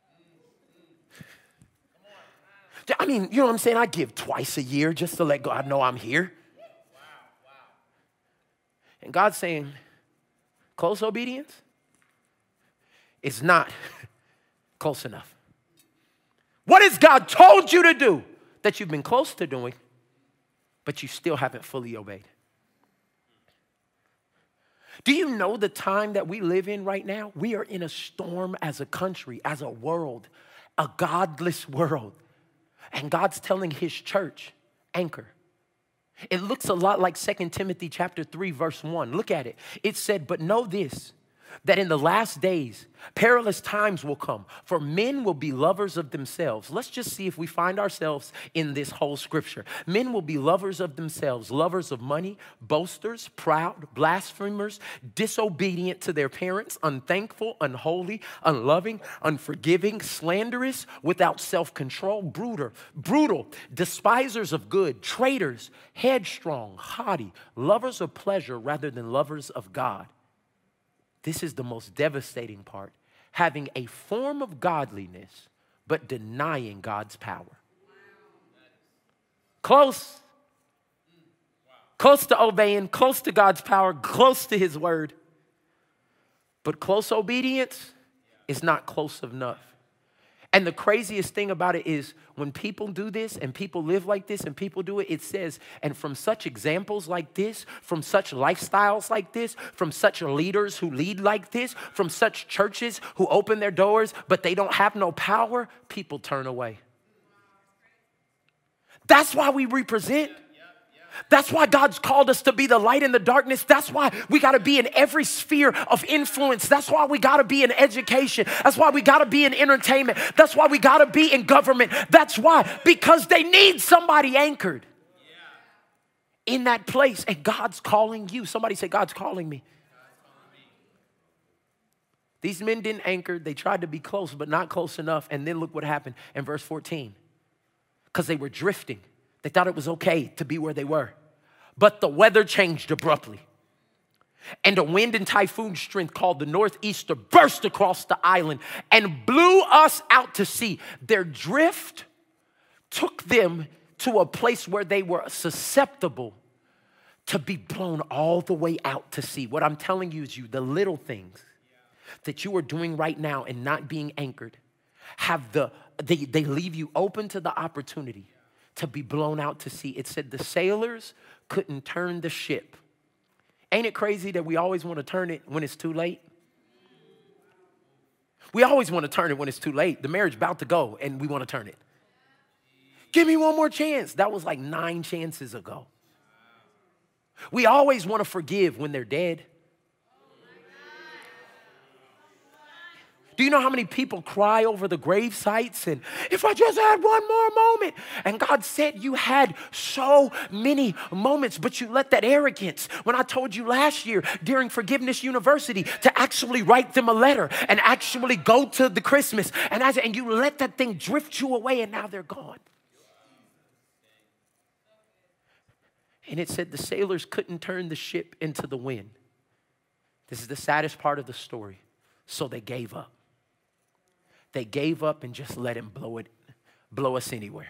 I mean, you know what I'm saying? I give twice a year just to let God know I'm here. And God's saying, close obedience is not close enough. What has God told you to do that you've been close to doing, but you still haven't fully obeyed? Do you know the time that we live in right now? We are in a storm as a country, as a world, a godless world. And God's telling his church, anchor. It looks a lot like 2 Timothy chapter 3, verse 1. Look at it. It said, but know this, that in the last days, perilous times will come, for men will be lovers of themselves. Let's just see if we find ourselves in this whole scripture. Men will be lovers of themselves, lovers of money, boasters, proud, blasphemers, disobedient to their parents, unthankful, unholy, unloving, unforgiving, slanderous, without self-control, brutal, despisers of good, traitors, headstrong, haughty, lovers of pleasure rather than lovers of God. This is the most devastating part. Having a form of godliness, but denying God's power. Close. Close to obeying, close to God's power, close to his word. But close obedience is not close enough. And the craziest thing about it is when people do this and people live like this and people do it, it says, and from such examples like this, from such lifestyles like this, from such leaders who lead like this, from such churches who open their doors, but they don't have no power, people turn away. That's why we represent. That's why God's called us to be the light in the darkness. That's why we got to be in every sphere of influence. That's why we got to be in education. That's why we got to be in entertainment. That's why we got to be in government. That's why, because they need somebody anchored in that place. And God's calling you. Somebody say, God's calling me. These men didn't anchor. They tried to be close, but not close enough. And then look what happened in verse 14. Because they were drifting. They thought it was okay to be where they were. But the weather changed abruptly. And a wind and typhoon strength called the northeaster burst across the island and blew us out to sea. Their drift took them to a place where they were susceptible to be blown all the way out to sea. What I'm telling you is the little things that you are doing right now and not being anchored they leave you open to the opportunity to be blown out to sea. It said the sailors couldn't turn the ship. Ain't it crazy that we always want to turn it when it's too late? We always want to turn it when it's too late. The marriage about to go and we want to turn it. Give me one more chance. That was like 9 chances ago. We always want to forgive when they're dead. Do you know how many people cry over the grave sites and if I just had one more moment? And God said you had so many moments, but you let that arrogance, when I told you last year during Forgiveness University to actually write them a letter and actually go to the Christmas and you let that thing drift you away and now they're gone. And it said the sailors couldn't turn the ship into the wind. This is the saddest part of the story. So they gave up. They gave up and just let him blow us anywhere.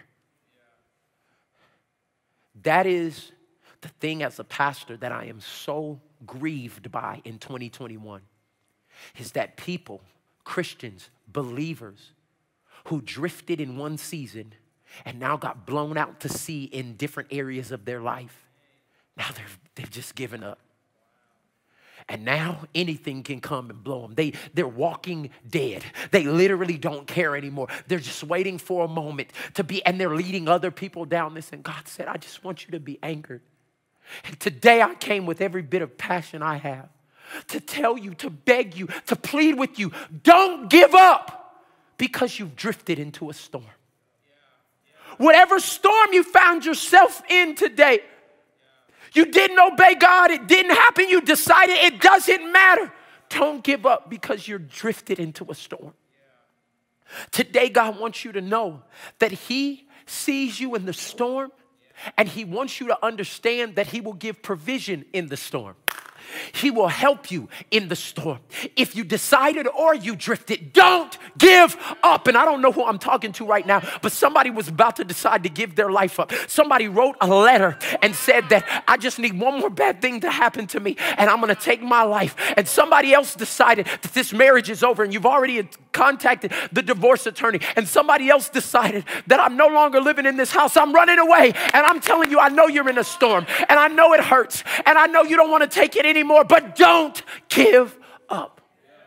That is the thing as a pastor that I am so grieved by in 2021 is that people, Christians, believers who drifted in one season and now got blown out to sea in different areas of their life. Now they've just given up. And now anything can come and blow them. They're walking dead. They literally don't care anymore. They're just waiting for a moment to be, and they're leading other people down this. And God said, I just want you to be anchored. And today I came with every bit of passion I have to tell you, to beg you, to plead with you, don't give up because you've drifted into a storm. Whatever storm you found yourself in today, you didn't obey God, it didn't happen, you decided it doesn't matter. Don't give up because you're drifted into a storm. Today, God wants you to know that He sees you in the storm, and He wants you to understand that He will give provision in the storm. He will help you in the storm. If you decided or you drifted, don't give up. And I don't know who I'm talking to right now, but somebody was about to decide to give their life up. Somebody wrote a letter and said that I just need one more bad thing to happen to me and I'm going to take my life. And somebody else decided that this marriage is over and you've already contacted the divorce attorney. And somebody else decided that I'm no longer living in this house. I'm running away. And I'm telling you, I know you're in a storm and I know it hurts and I know you don't want to take it anymore, but don't give up.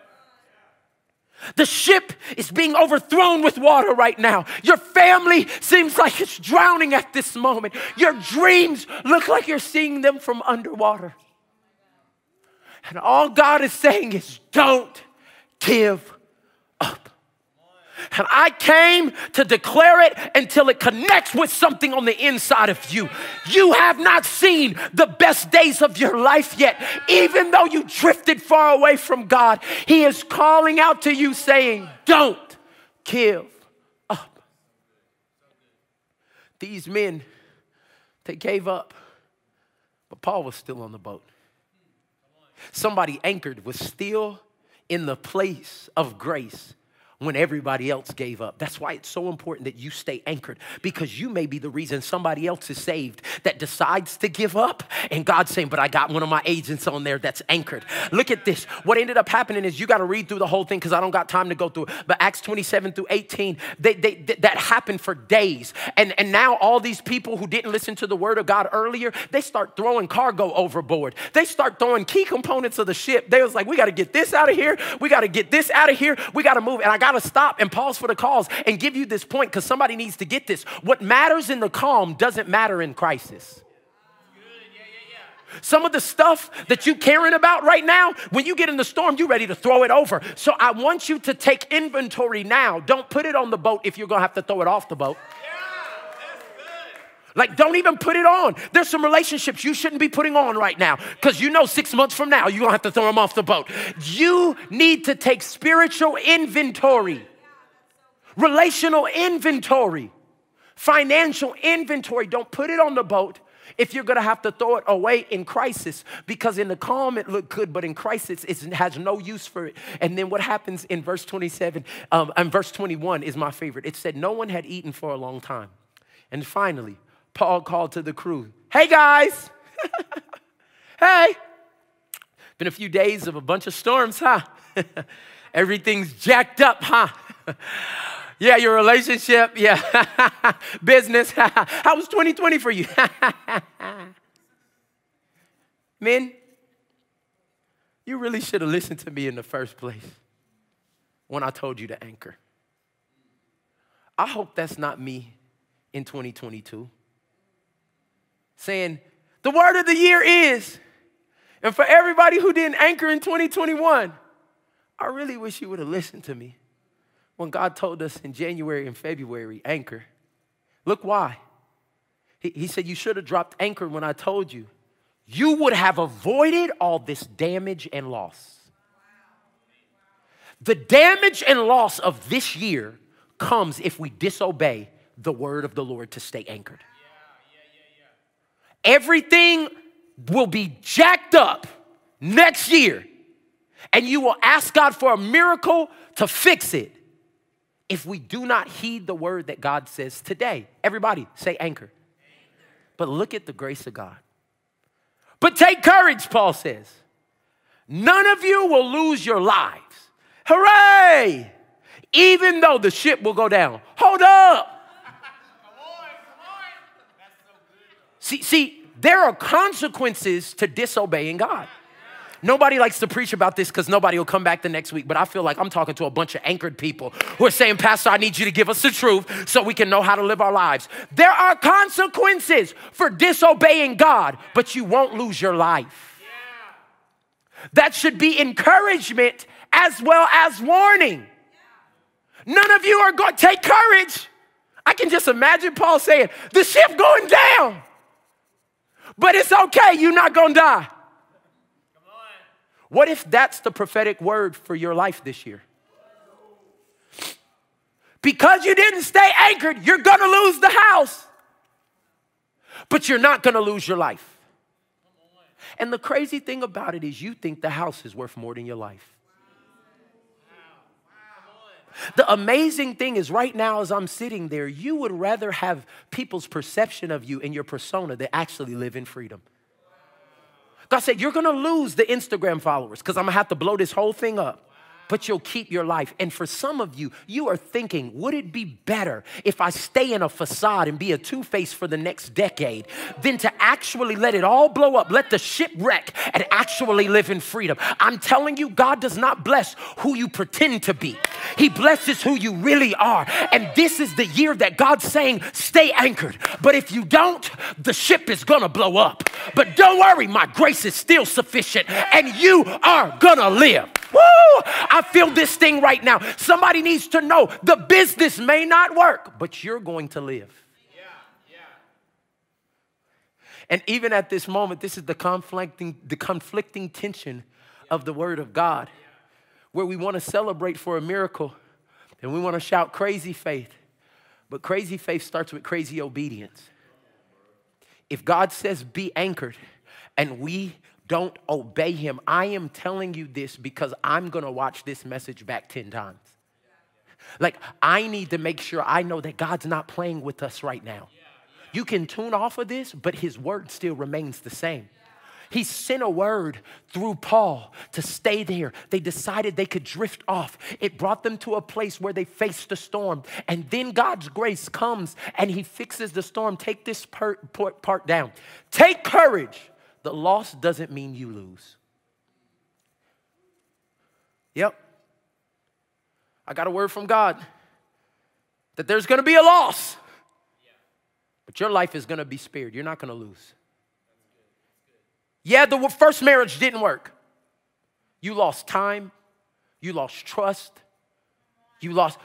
The ship is being overthrown with water right now. Your family seems like it's drowning at this moment. Your dreams look like you're seeing them from underwater. And all God is saying is don't give up. And I came to declare it until it connects with something on the inside of you. You have not seen the best days of your life yet. Even though you drifted far away from God, He is calling out to you saying, don't give up. These men, they gave up, but Paul was still on the boat. Somebody anchored was still in the place of grace when everybody else gave up. That's why it's so important that you stay anchored, because you may be the reason somebody else is saved that decides to give up. And God's saying, but I got one of my agents on there that's anchored. Look at this. What ended up happening is, you got to read through the whole thing because I don't got time to go through it. But Acts 27 through 18, that happened for days. And now all these people who didn't listen to the word of God earlier, they start throwing cargo overboard. They start throwing key components of the ship. They was like, we got to get this out of here. We got to get this out of here. We got to move. And I got to stop and pause for the cause and give you this point because somebody needs to get this. What matters in the calm doesn't matter in crisis. Some of the stuff that you're caring about right now, when you get in the storm, you're ready to throw it over. So I want you to take inventory now. Don't put it on the boat if you're going to have to throw it off the boat. Like, don't even put it on. There's some relationships you shouldn't be putting on right now because you know 6 months from now, you're going to have to throw them off the boat. You need to take spiritual inventory, relational inventory, financial inventory. Don't put it on the boat if you're going to have to throw it away in crisis, because in the calm it looked good, but in crisis it has no use for it. And then what happens in verse 27 and verse 21 is my favorite. It said, no one had eaten for a long time. And finally, Paul called to the crew, hey guys, hey, been a few days of a bunch of storms, huh? Everything's jacked up, huh? Yeah, your relationship, yeah, business. How was 2020 for you? Men, you really should have listened to me in the first place when I told you to anchor. I hope that's not me in 2022. Saying, the word of the year is, and for everybody who didn't anchor in 2021, I really wish you would have listened to me when God told us in January and February, anchor. Look why. He said, you should have dropped anchor when I told you. You would have avoided all this damage and loss. The damage and loss of this year comes if we disobey the word of the Lord to stay anchored. Everything will be jacked up next year, and you will ask God for a miracle to fix it if we do not heed the word that God says today. Everybody say anchor. But look at the grace of God. But take courage, Paul says. None of you will lose your lives. Hooray! Even though the ship will go down. Hold up. See, there are consequences to disobeying God. Nobody likes to preach about this because nobody will come back the next week, but I feel like I'm talking to a bunch of anchored people who are saying, Pastor, I need you to give us the truth so we can know how to live our lives. There are consequences for disobeying God, but you won't lose your life. That should be encouragement as well as warning. None of you are going to take courage. I can just imagine Paul saying, the ship going down, but it's okay, you're not going to die. What if that's the prophetic word for your life this year? Because you didn't stay anchored, you're going to lose the house, but you're not going to lose your life. And the crazy thing about it is you think the house is worth more than your life. The amazing thing is right now as I'm sitting there, you would rather have people's perception of you and your persona than actually live in freedom. God said, you're going to lose the Instagram followers because I'm going to have to blow this whole thing up. But you'll keep your life. And for some of you, you are thinking, would it be better if I stay in a facade and be a two-face for the next decade than to actually let it all blow up, let the ship wreck, and actually live in freedom? I'm telling you, God does not bless who you pretend to be. He blesses who you really are. And this is the year that God's saying, stay anchored. But if you don't, the ship is going to blow up. But don't worry, my grace is still sufficient, and you are going to live. Woo! I feel this thing right now. Somebody needs to know the business may not work, but you're going to live. And even at this moment, this is the conflicting tension of the word of God, where we want to celebrate for a miracle and we want to shout crazy faith. But crazy faith starts with crazy obedience. If God says be anchored and we don't obey him, I am telling you this because I'm going to watch this message back 10 times. Like, I need to make sure I know that God's not playing with us right now. You can tune off of this, but his word still remains the same. He sent a word through Paul to stay there. They decided they could drift off. It brought them to a place where they faced the storm. And then God's grace comes and he fixes the storm. Take this part down. Take courage. The loss doesn't mean you lose. Yep. I got a word from God that there's going to be a loss. But your life is going to be spared. You're not going to lose. Yeah, the first marriage didn't work. You lost time. You lost trust. You lost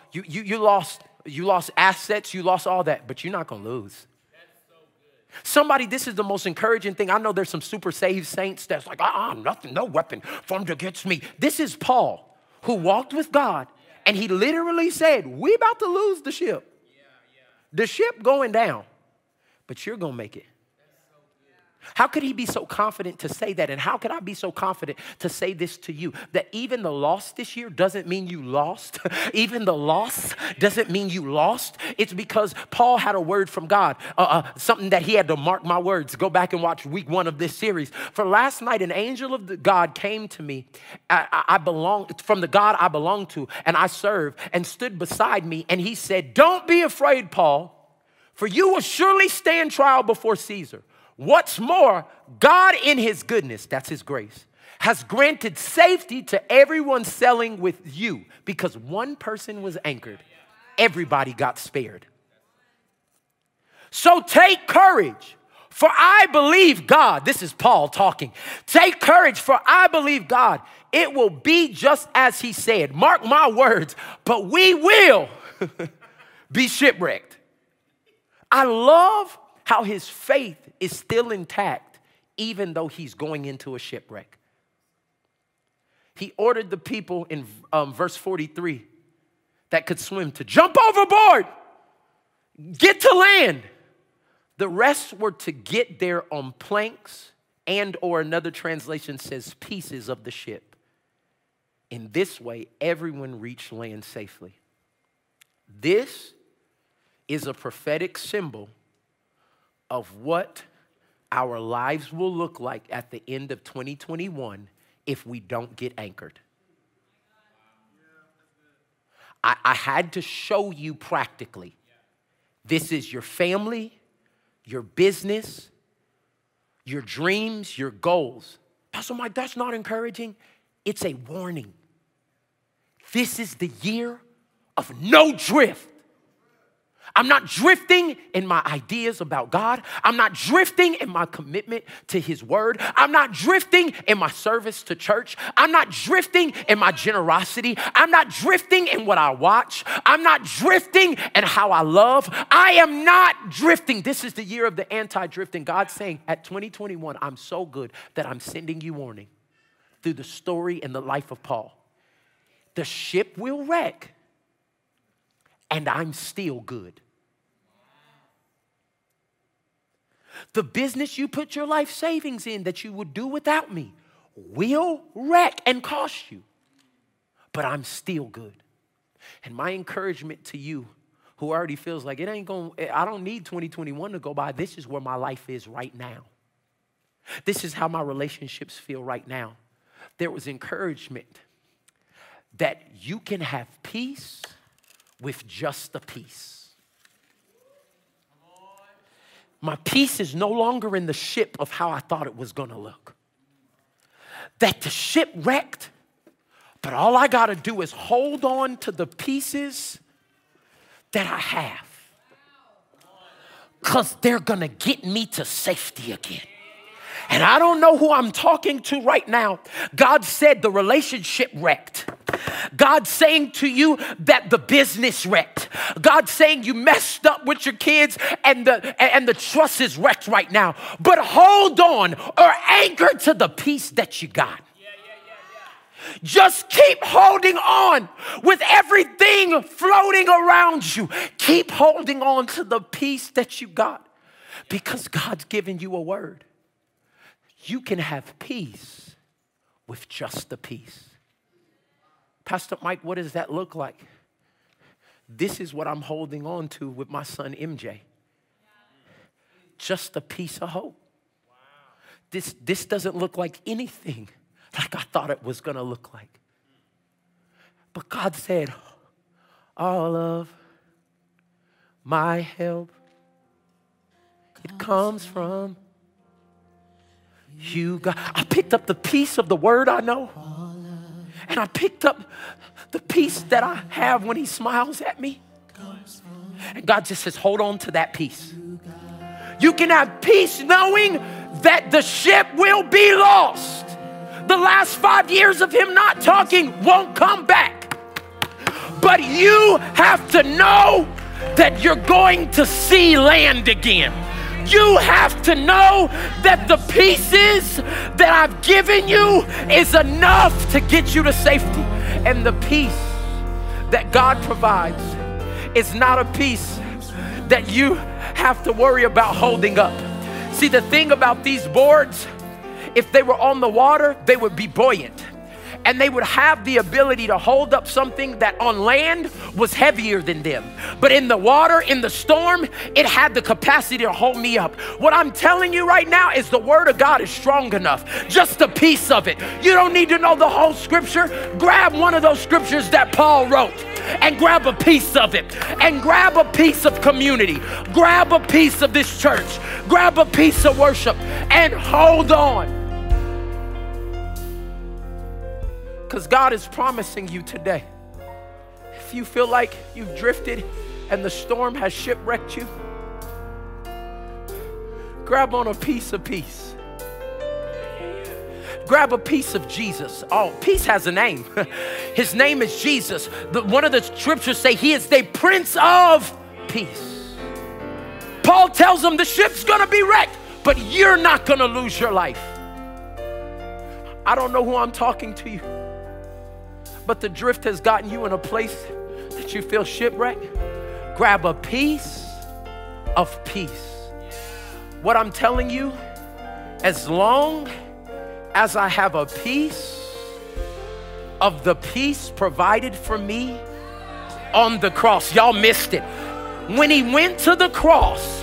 assets. You lost all that. But you're not going to lose. Somebody, this is the most encouraging thing. I know there's some super saved saints that's like, nothing, no weapon formed against me. This is Paul, who walked with God, and he literally said, we about to lose the ship. The ship going down, but you're going to make it. How could he be so confident to say that? And how could I be so confident to say this to you? That even the loss this year doesn't mean you lost. Even the loss doesn't mean you lost. It's because Paul had a word from God. Something that he had to mark my words. Go back and watch week 1 of this series. For last night, an angel of God came to me. From the God I belong to and I serve, and stood beside me. And he said, don't be afraid, Paul, for you will surely stand trial before Caesar. What's more, God in his goodness, that's his grace, has granted safety to everyone sailing with you. Because one person was anchored, everybody got spared. So take courage, for I believe God. This is Paul talking. Take courage, for I believe God. It will be just as he said. Mark my words, but we will be shipwrecked. I love how his faith is still intact, even though he's going into a shipwreck. He ordered the people in verse 43 that could swim to jump overboard, get to land. The rest were to get there on planks, and or another translation says pieces of the ship. In this way, everyone reached land safely. This is a prophetic symbol of what our lives will look like at the end of 2021 if we don't get anchored. I had to show you practically. This is your family, your business, your dreams, your goals. Pastor Mike, that's not encouraging. It's a warning. This is the year of no drift. I'm not drifting in my ideas about God. I'm not drifting in my commitment to his word. I'm not drifting in my service to church. I'm not drifting in my generosity. I'm not drifting in what I watch. I'm not drifting in how I love. I am not drifting. This is the year of the anti-drifting. God's saying at 2021, I'm so good that I'm sending you warning through the story and the life of Paul. The ship will wreck, and I'm still good. The business you put your life savings in that you would do without me will wreck and cost you, but I'm still good. And my encouragement to you who already feels like I don't need 2021 to go by. This is where my life is right now. This is how my relationships feel right now. There was encouragement that you can have peace with just the peace. My peace is no longer in the ship of how I thought it was going to look. That the ship wrecked, but all I got to do is hold on to the pieces that I have. Because they're going to get me to safety again. And I don't know who I'm talking to right now. God said the relationship wrecked. God's saying to you that the business wrecked. God's saying you messed up with your kids and the trust is wrecked right now. But hold on or anchor to the peace that you got. Just keep holding on with everything floating around you. Keep holding on to the peace that you got because God's given you a word. You can have peace with just the peace. Pastor Mike, what does that look like? This is what I'm holding on to with my son MJ. Just a piece of hope. This doesn't look like anything like I thought it was going to look like. But God said, all of my help, it comes from you, God. I picked up the piece of the word I know. And I picked up the peace that I have when he smiles at me. And God just says, hold on to that peace. You can have peace knowing that the ship will be lost. The last 5 years of him not talking won't come back. But you have to know that you're going to see land again. You have to know that the pieces that I've given you is enough to get you to safety. And the peace that God provides is not a peace that you have to worry about holding up. See, the thing about these boards, if they were on the water, they would be buoyant. And they would have the ability to hold up something that on land was heavier than them. But in the water, in the storm, it had the capacity to hold me up. What I'm telling you right now is the word of God is strong enough. Just a piece of it. You don't need to know the whole scripture. Grab one of those scriptures that Paul wrote and grab a piece of it. And grab a piece of community. Grab a piece of this church. Grab a piece of worship and hold on. Because God is promising you today, if you feel like you've drifted and the storm has shipwrecked you, grab on a piece of peace. Grab a piece of Jesus. Oh, peace has a name. His name is Jesus. One of the scriptures say he is the Prince of Peace. Paul tells them the ship's gonna be wrecked, but you're not gonna lose your life. I don't know who I'm talking to you, but the drift has gotten you in a place that you feel shipwrecked. Grab a piece of peace. What I'm telling you, as long as I have a piece of the peace provided for me on the cross. Y'all missed it. When he went to the cross,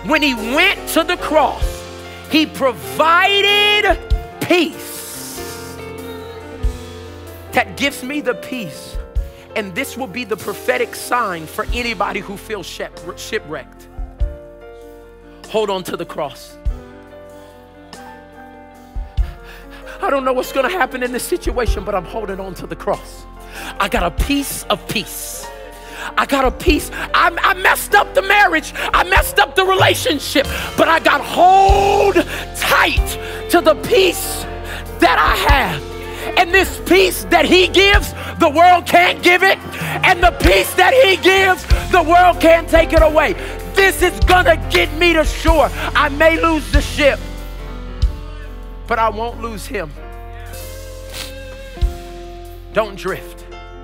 he provided peace. That gives me the peace. And this will be the prophetic sign for anybody who feels shipwrecked. Hold on to the cross. I don't know what's going to happen in this situation, but I'm holding on to the cross. I got a piece of peace. I got a peace. I messed up the marriage. I messed up the relationship, but I got hold tight to the peace that I have. And this peace that he gives, the world can't give it. And the peace that he gives, the world can't take it away. This is gonna get me to shore. I may lose the ship, but I won't lose him. Don't drift.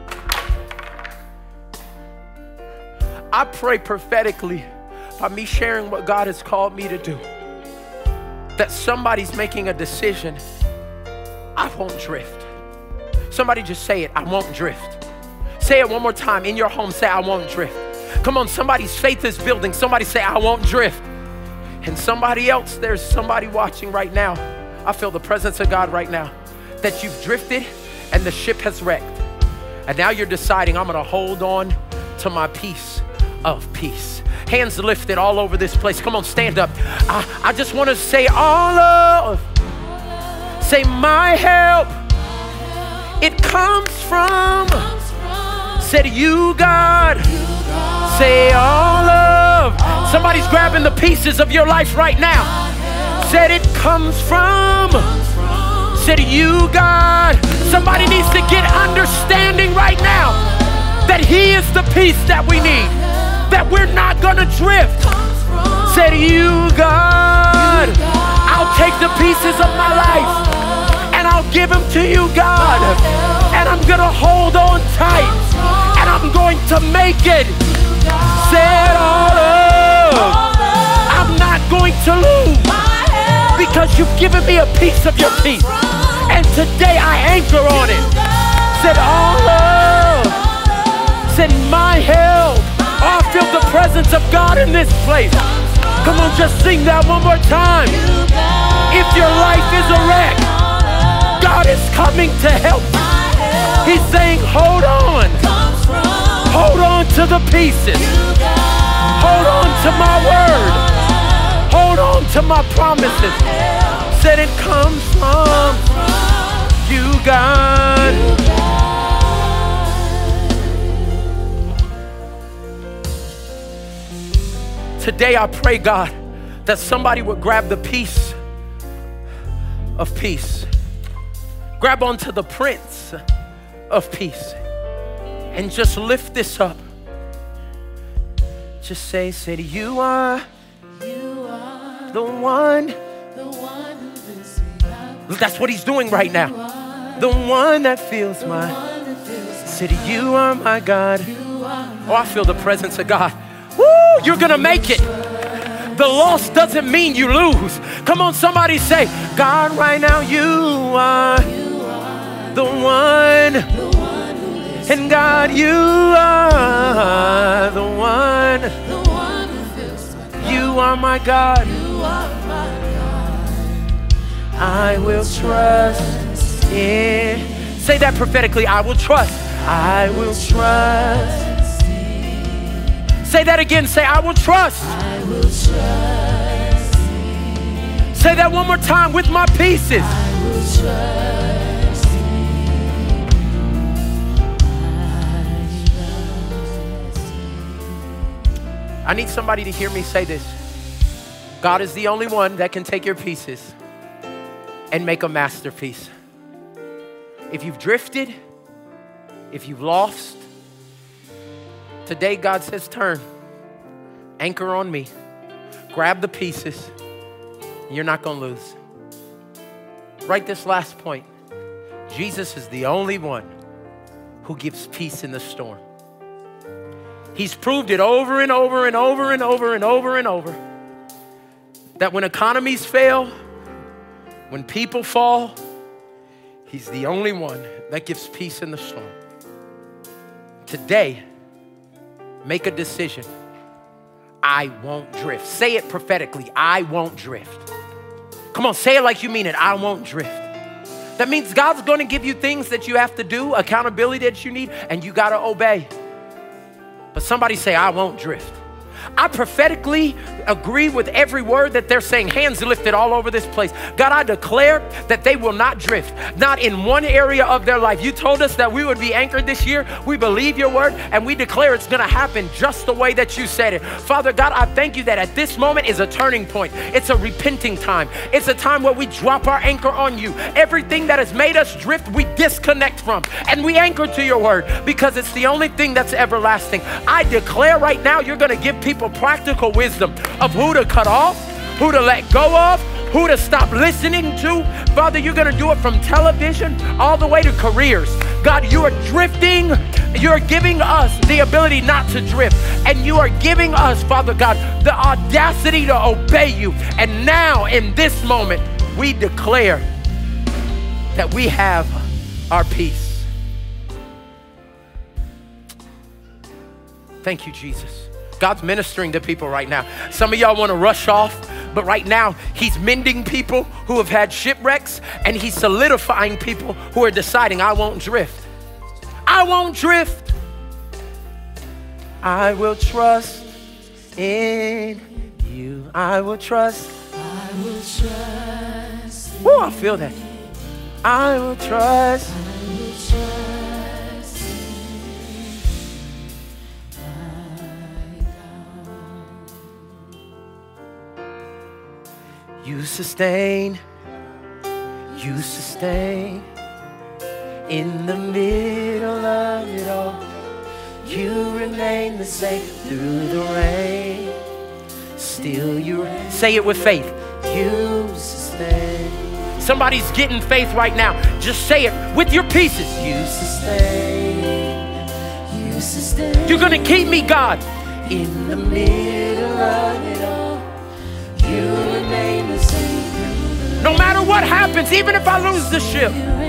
I pray prophetically by me sharing what God has called me to do, that somebody's making a decision. I won't drift. Somebody just say it, I won't drift. Say it one more time in your home, say I won't drift. Come on, somebody's faith is building. Somebody say I won't drift. And somebody else, there's somebody watching right now. I feel the presence of God right now, that you've drifted and the ship has wrecked. And now you're deciding, I'm gonna hold on to my peace of peace. Hands lifted all over this place. Come on, stand up. I just wanna say all of, say my help, it comes from, said you God, say all of, somebody's grabbing the pieces of your life right now. Said it comes from, said you God. Somebody needs to get understanding right now that he is the peace that we need, that we're not gonna drift. Said you God, I'll take the pieces of my life and I'll give them to you, God. And I'm gonna hold on tight and I'm going to make it. Said all of, I'm not going to lose, because you've given me a piece of your peace. And today I anchor on it. Said all of, said my help. Oh, I feel the presence of God in this place. Come on, just sing that one more time. If your life is a wreck, God is coming to help. He's saying, hold on. Hold on to the pieces. Hold on to my word. Hold on to my promises. Said it comes from you, God. Today I pray, God, that somebody would grab the piece of peace. Grab onto the Prince of Peace and just lift this up. Just say, you are the one. That's what he's doing right now. The one that fills my city. You are my God. Oh, I feel the presence of God. Woo, you're gonna make it. The loss doesn't mean you lose. Come on, somebody say, God, right now you are the one. And God, you are the one. You are my God. I will trust in. Say that prophetically. I will trust. I will trust. Say that again. Say, I will trust. I will trust. Say that one more time with my pieces. I will trust. I need somebody to hear me say this. God is the only one that can take your pieces and make a masterpiece. If you've drifted, if you've lost, today God says turn, anchor on me, grab the pieces, and you're not gonna lose. Write this last point. Jesus is the only one who gives peace in the storm. He's proved it over and over and over and over and over and over that when economies fail, when people fall, he's the only one that gives peace in the storm. Today, make a decision. I won't drift. Say it prophetically. I won't drift. Come on, say it like you mean it. I won't drift. That means God's going to give you things that you have to do, accountability that you need, and you got to obey. But somebody say, I won't drift. I prophetically agree with every word that they're saying, hands lifted all over this place. God, I declare that they will not drift, not in one area of their life. You told us that we would be anchored this year. We believe your word, and we declare it's gonna happen just the way that you said it. Father God, I thank you that at this moment is a turning point. It's a repenting time. It's a time where we drop our anchor on you. Everything that has made us drift, we disconnect from, and we anchor to your word because it's the only thing that's everlasting. I declare right now you're gonna give people practical wisdom of who to cut off, who to let go of, who to stop listening to. Father, you're gonna do it from television all the way to careers. God, you are drifting. You're giving us the ability not to drift. And you are giving us, Father God, the audacity to obey you. And now in this moment, we declare that we have our peace. Thank you, Jesus. God's ministering to people right now. Some of y'all want to rush off, but right now he's mending people who have had shipwrecks, and he's solidifying people who are deciding, I won't drift. I won't drift. I will trust in you. I will trust. I will trust. Oh, I feel that. I will trust. I will trust. You sustain, you sustain. In the middle of it all, you remain the same through the rain. Still you reign. Say it with faith. You sustain. Somebody's getting faith right now. Just say it with your pieces. You sustain, You sustain. you're gonna keep me, God. In the middle of it all, you remain the same. No matter what happens, even if I lose the ship.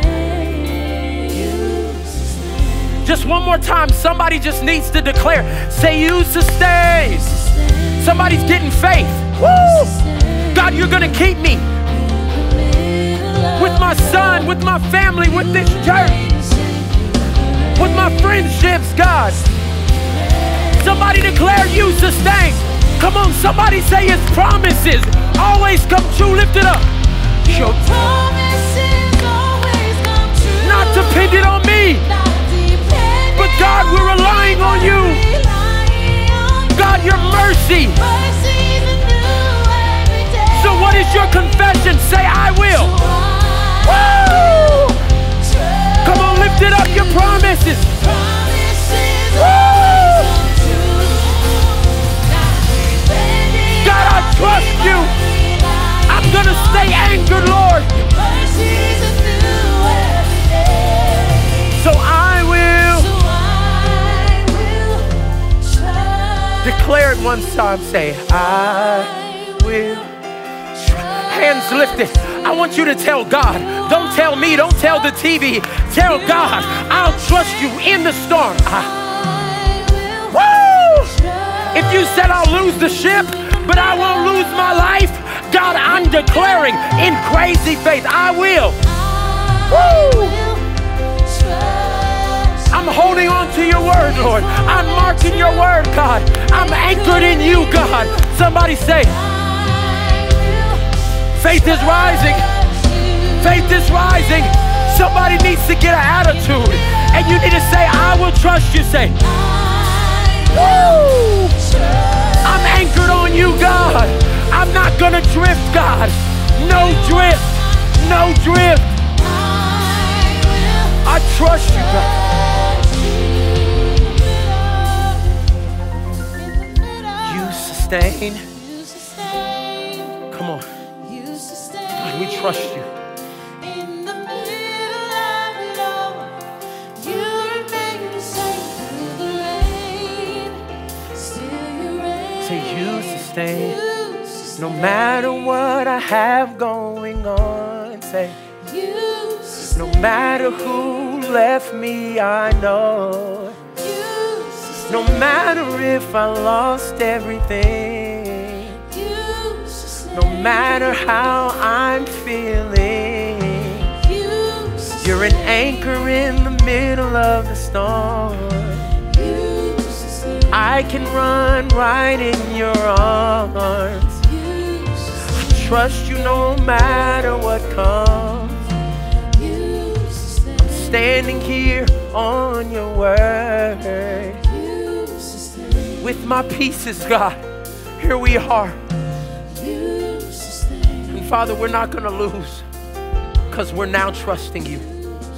Just one more time, somebody just needs to declare. Say you sustain. Somebody's getting faith. Woo! God, you're gonna keep me. With my son, with my family, with this church, with my friendships, God. Somebody declare you sustain. Come on, somebody say his promises always come true. Lift it up. Your promises always come true. Not dependent on me, but God, we're relying on you. God, your mercy. So what is your confession? Say, I will. Woo! Come on, lift it up, your promises. Woo! God, I trust you. I'm gonna stay anchored, Lord. So I will. Declare it one time. Say, I will. Hands lifted. I want you to tell God. Don't tell me. Don't tell the TV. Tell God, I'll trust you in the storm. Woo! If you said I'll lose the ship, but I won't lose my life, God, I'm declaring in crazy faith, I will. Woo! I'm holding on to your word, Lord. I'm marking your word, God. I'm anchored in you, God. Somebody say, faith is rising. Faith is rising. Somebody needs to get an attitude. And you need to say, I will trust you. Say, woo! I'm anchored on you, God. I'm not gonna drift, God. No drift. No drift. I trust you, God. You sustain. Come on. God, we trust you. Say you sustain. No matter what I have going on. Say, no matter who left me, I know. No matter if I lost everything. No matter how I'm feeling. You're an anchor in the middle of the storm. I can run right in your arms. I trust you no matter what comes. I'm standing here on your word. With my pieces, God, here we are. And Father, we're not gonna lose because we're now trusting you.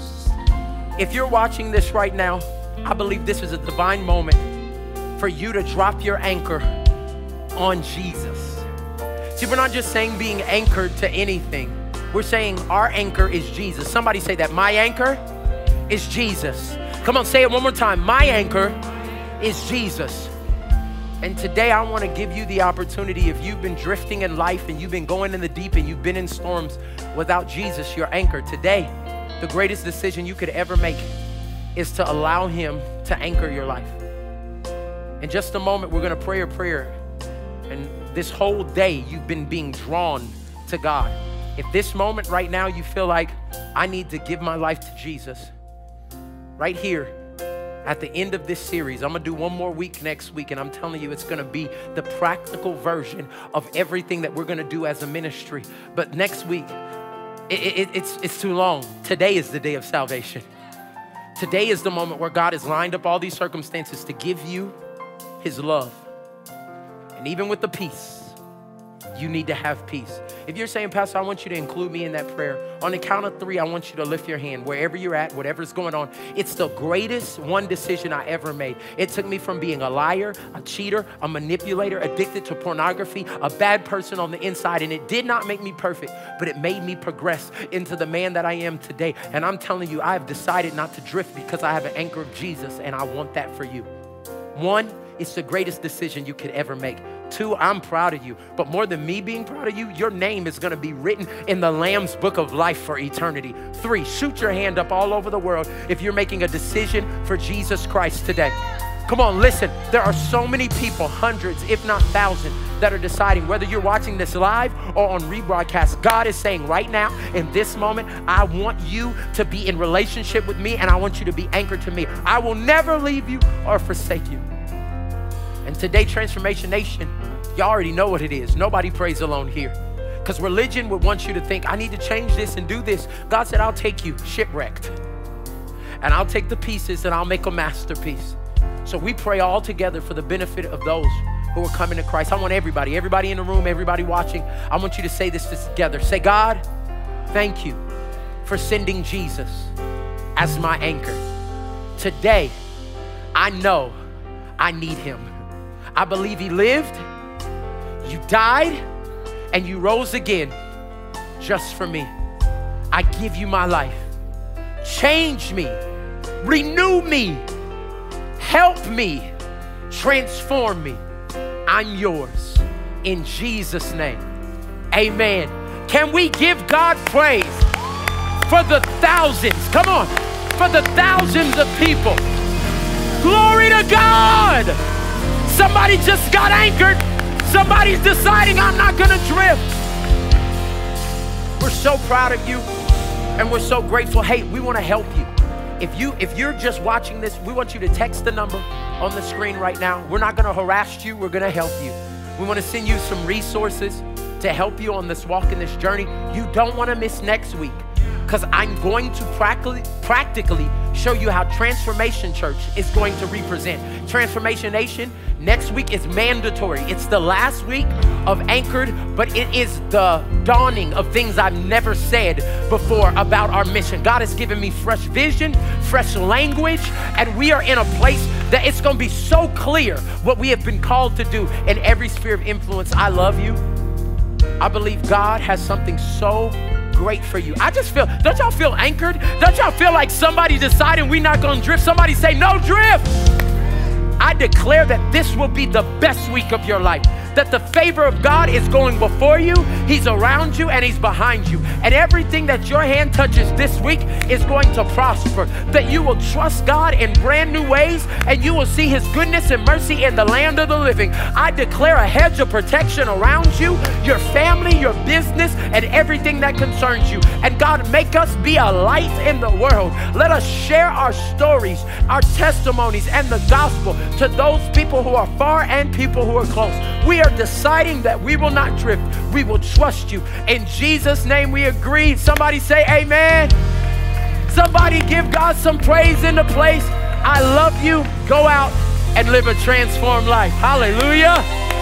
If you're watching this right now, I believe this is a divine moment for you to drop your anchor on Jesus. See, we're not just saying being anchored to anything. We're saying our anchor is Jesus. Somebody say that. My anchor is Jesus. Come on, say it one more time. My anchor is Jesus. And today I want to give you the opportunity, if you've been drifting in life and you've been going in the deep and you've been in storms without Jesus, your anchor, today, the greatest decision you could ever make is to allow him to anchor your life. In just a moment, we're going to pray a prayer. And this whole day, you've been being drawn to God. If this moment right now, you feel like I need to give my life to Jesus, right here at the end of this series, I'm going to do one more week next week. And I'm telling you, it's going to be the practical version of everything that we're going to do as a ministry. But next week, it's too long. Today is the day of salvation. Today is the moment where God has lined up all these circumstances to give you his love. And even with the peace, you need to have peace. If you're saying, Pastor, I want you to include me in that prayer, on the count of 3, I want you to lift your hand wherever you're at, whatever's going on. It's the greatest one decision I ever made. It took me from being a liar, a cheater, a manipulator, addicted to pornography, a bad person on the inside. And it did not make me perfect, but it made me progress into the man that I am today. And I'm telling you, I have decided not to drift because I have an anchor of Jesus, and I want that for you. 1, it's the greatest decision you could ever make. 2, I'm proud of you. But more than me being proud of you, your name is going to be written in the Lamb's book of life for eternity. 3, shoot your hand up all over the world if you're making a decision for Jesus Christ today. Come on, listen. There are so many people, hundreds, if not thousands, that are deciding whether you're watching this live or on rebroadcast. God is saying right now, in this moment, I want you to be in relationship with me, and I want you to be anchored to me. I will never leave you or forsake you. And today, Transformation Nation, you already know what it is. Nobody prays alone here. Because religion would want you to think, I need to change this and do this. God said, I'll take you shipwrecked. And I'll take the pieces and I'll make a masterpiece. So we pray all together for the benefit of those who are coming to Christ. I want everybody in the room, everybody watching, I want you to say this together. Say, God, thank you for sending Jesus as my anchor. Today, I know I need him. I believe he lived, you died, and you rose again just for me. I give you my life. Change me, renew me, help me, transform me. I'm yours in Jesus' name. Amen. Can we give God praise for the thousands? Come on, for the thousands of people. Glory to God. Somebody just got anchored. Somebody's deciding I'm not gonna drift. We're so proud of you and we're so grateful. Hey, we wanna help you. If you're just watching this, we want you to text the number on the screen right now. We're not gonna harass you, we're gonna help you. We wanna send you some resources to help you on this walk and this journey. You don't wanna miss next week, because I'm going to practically show you how Transformation Church is going to represent. Transformation Nation, next week is mandatory. It's the last week of Anchored, but it is the dawning of things I've never said before about our mission. God has given me fresh vision, fresh language, and we are in a place that it's gonna be so clear what we have been called to do in every sphere of influence. I love you. I believe God has something so great for you. I just feel, don't y'all feel anchored? Don't y'all feel like somebody deciding we're not gonna drift? Somebody say, no drift. I declare that this will be the best week of your life, that the favor of God is going before you, He's around you and he's behind you. And everything that your hand touches this week is going to prosper. That you will trust God in brand new ways and you will see his goodness and mercy in the land of the living. I declare a hedge of protection around you, your family, your business, and everything that concerns you. And God, make us be a light in the world. Let us share our stories, our testimonies, and the gospel to those people who are far and people who are close. We are deciding that we will not drift. We will trust you. In Jesus' name we agree. Somebody say amen. Somebody give God some praise in the place. I love you. Go out and live a transformed life. Hallelujah.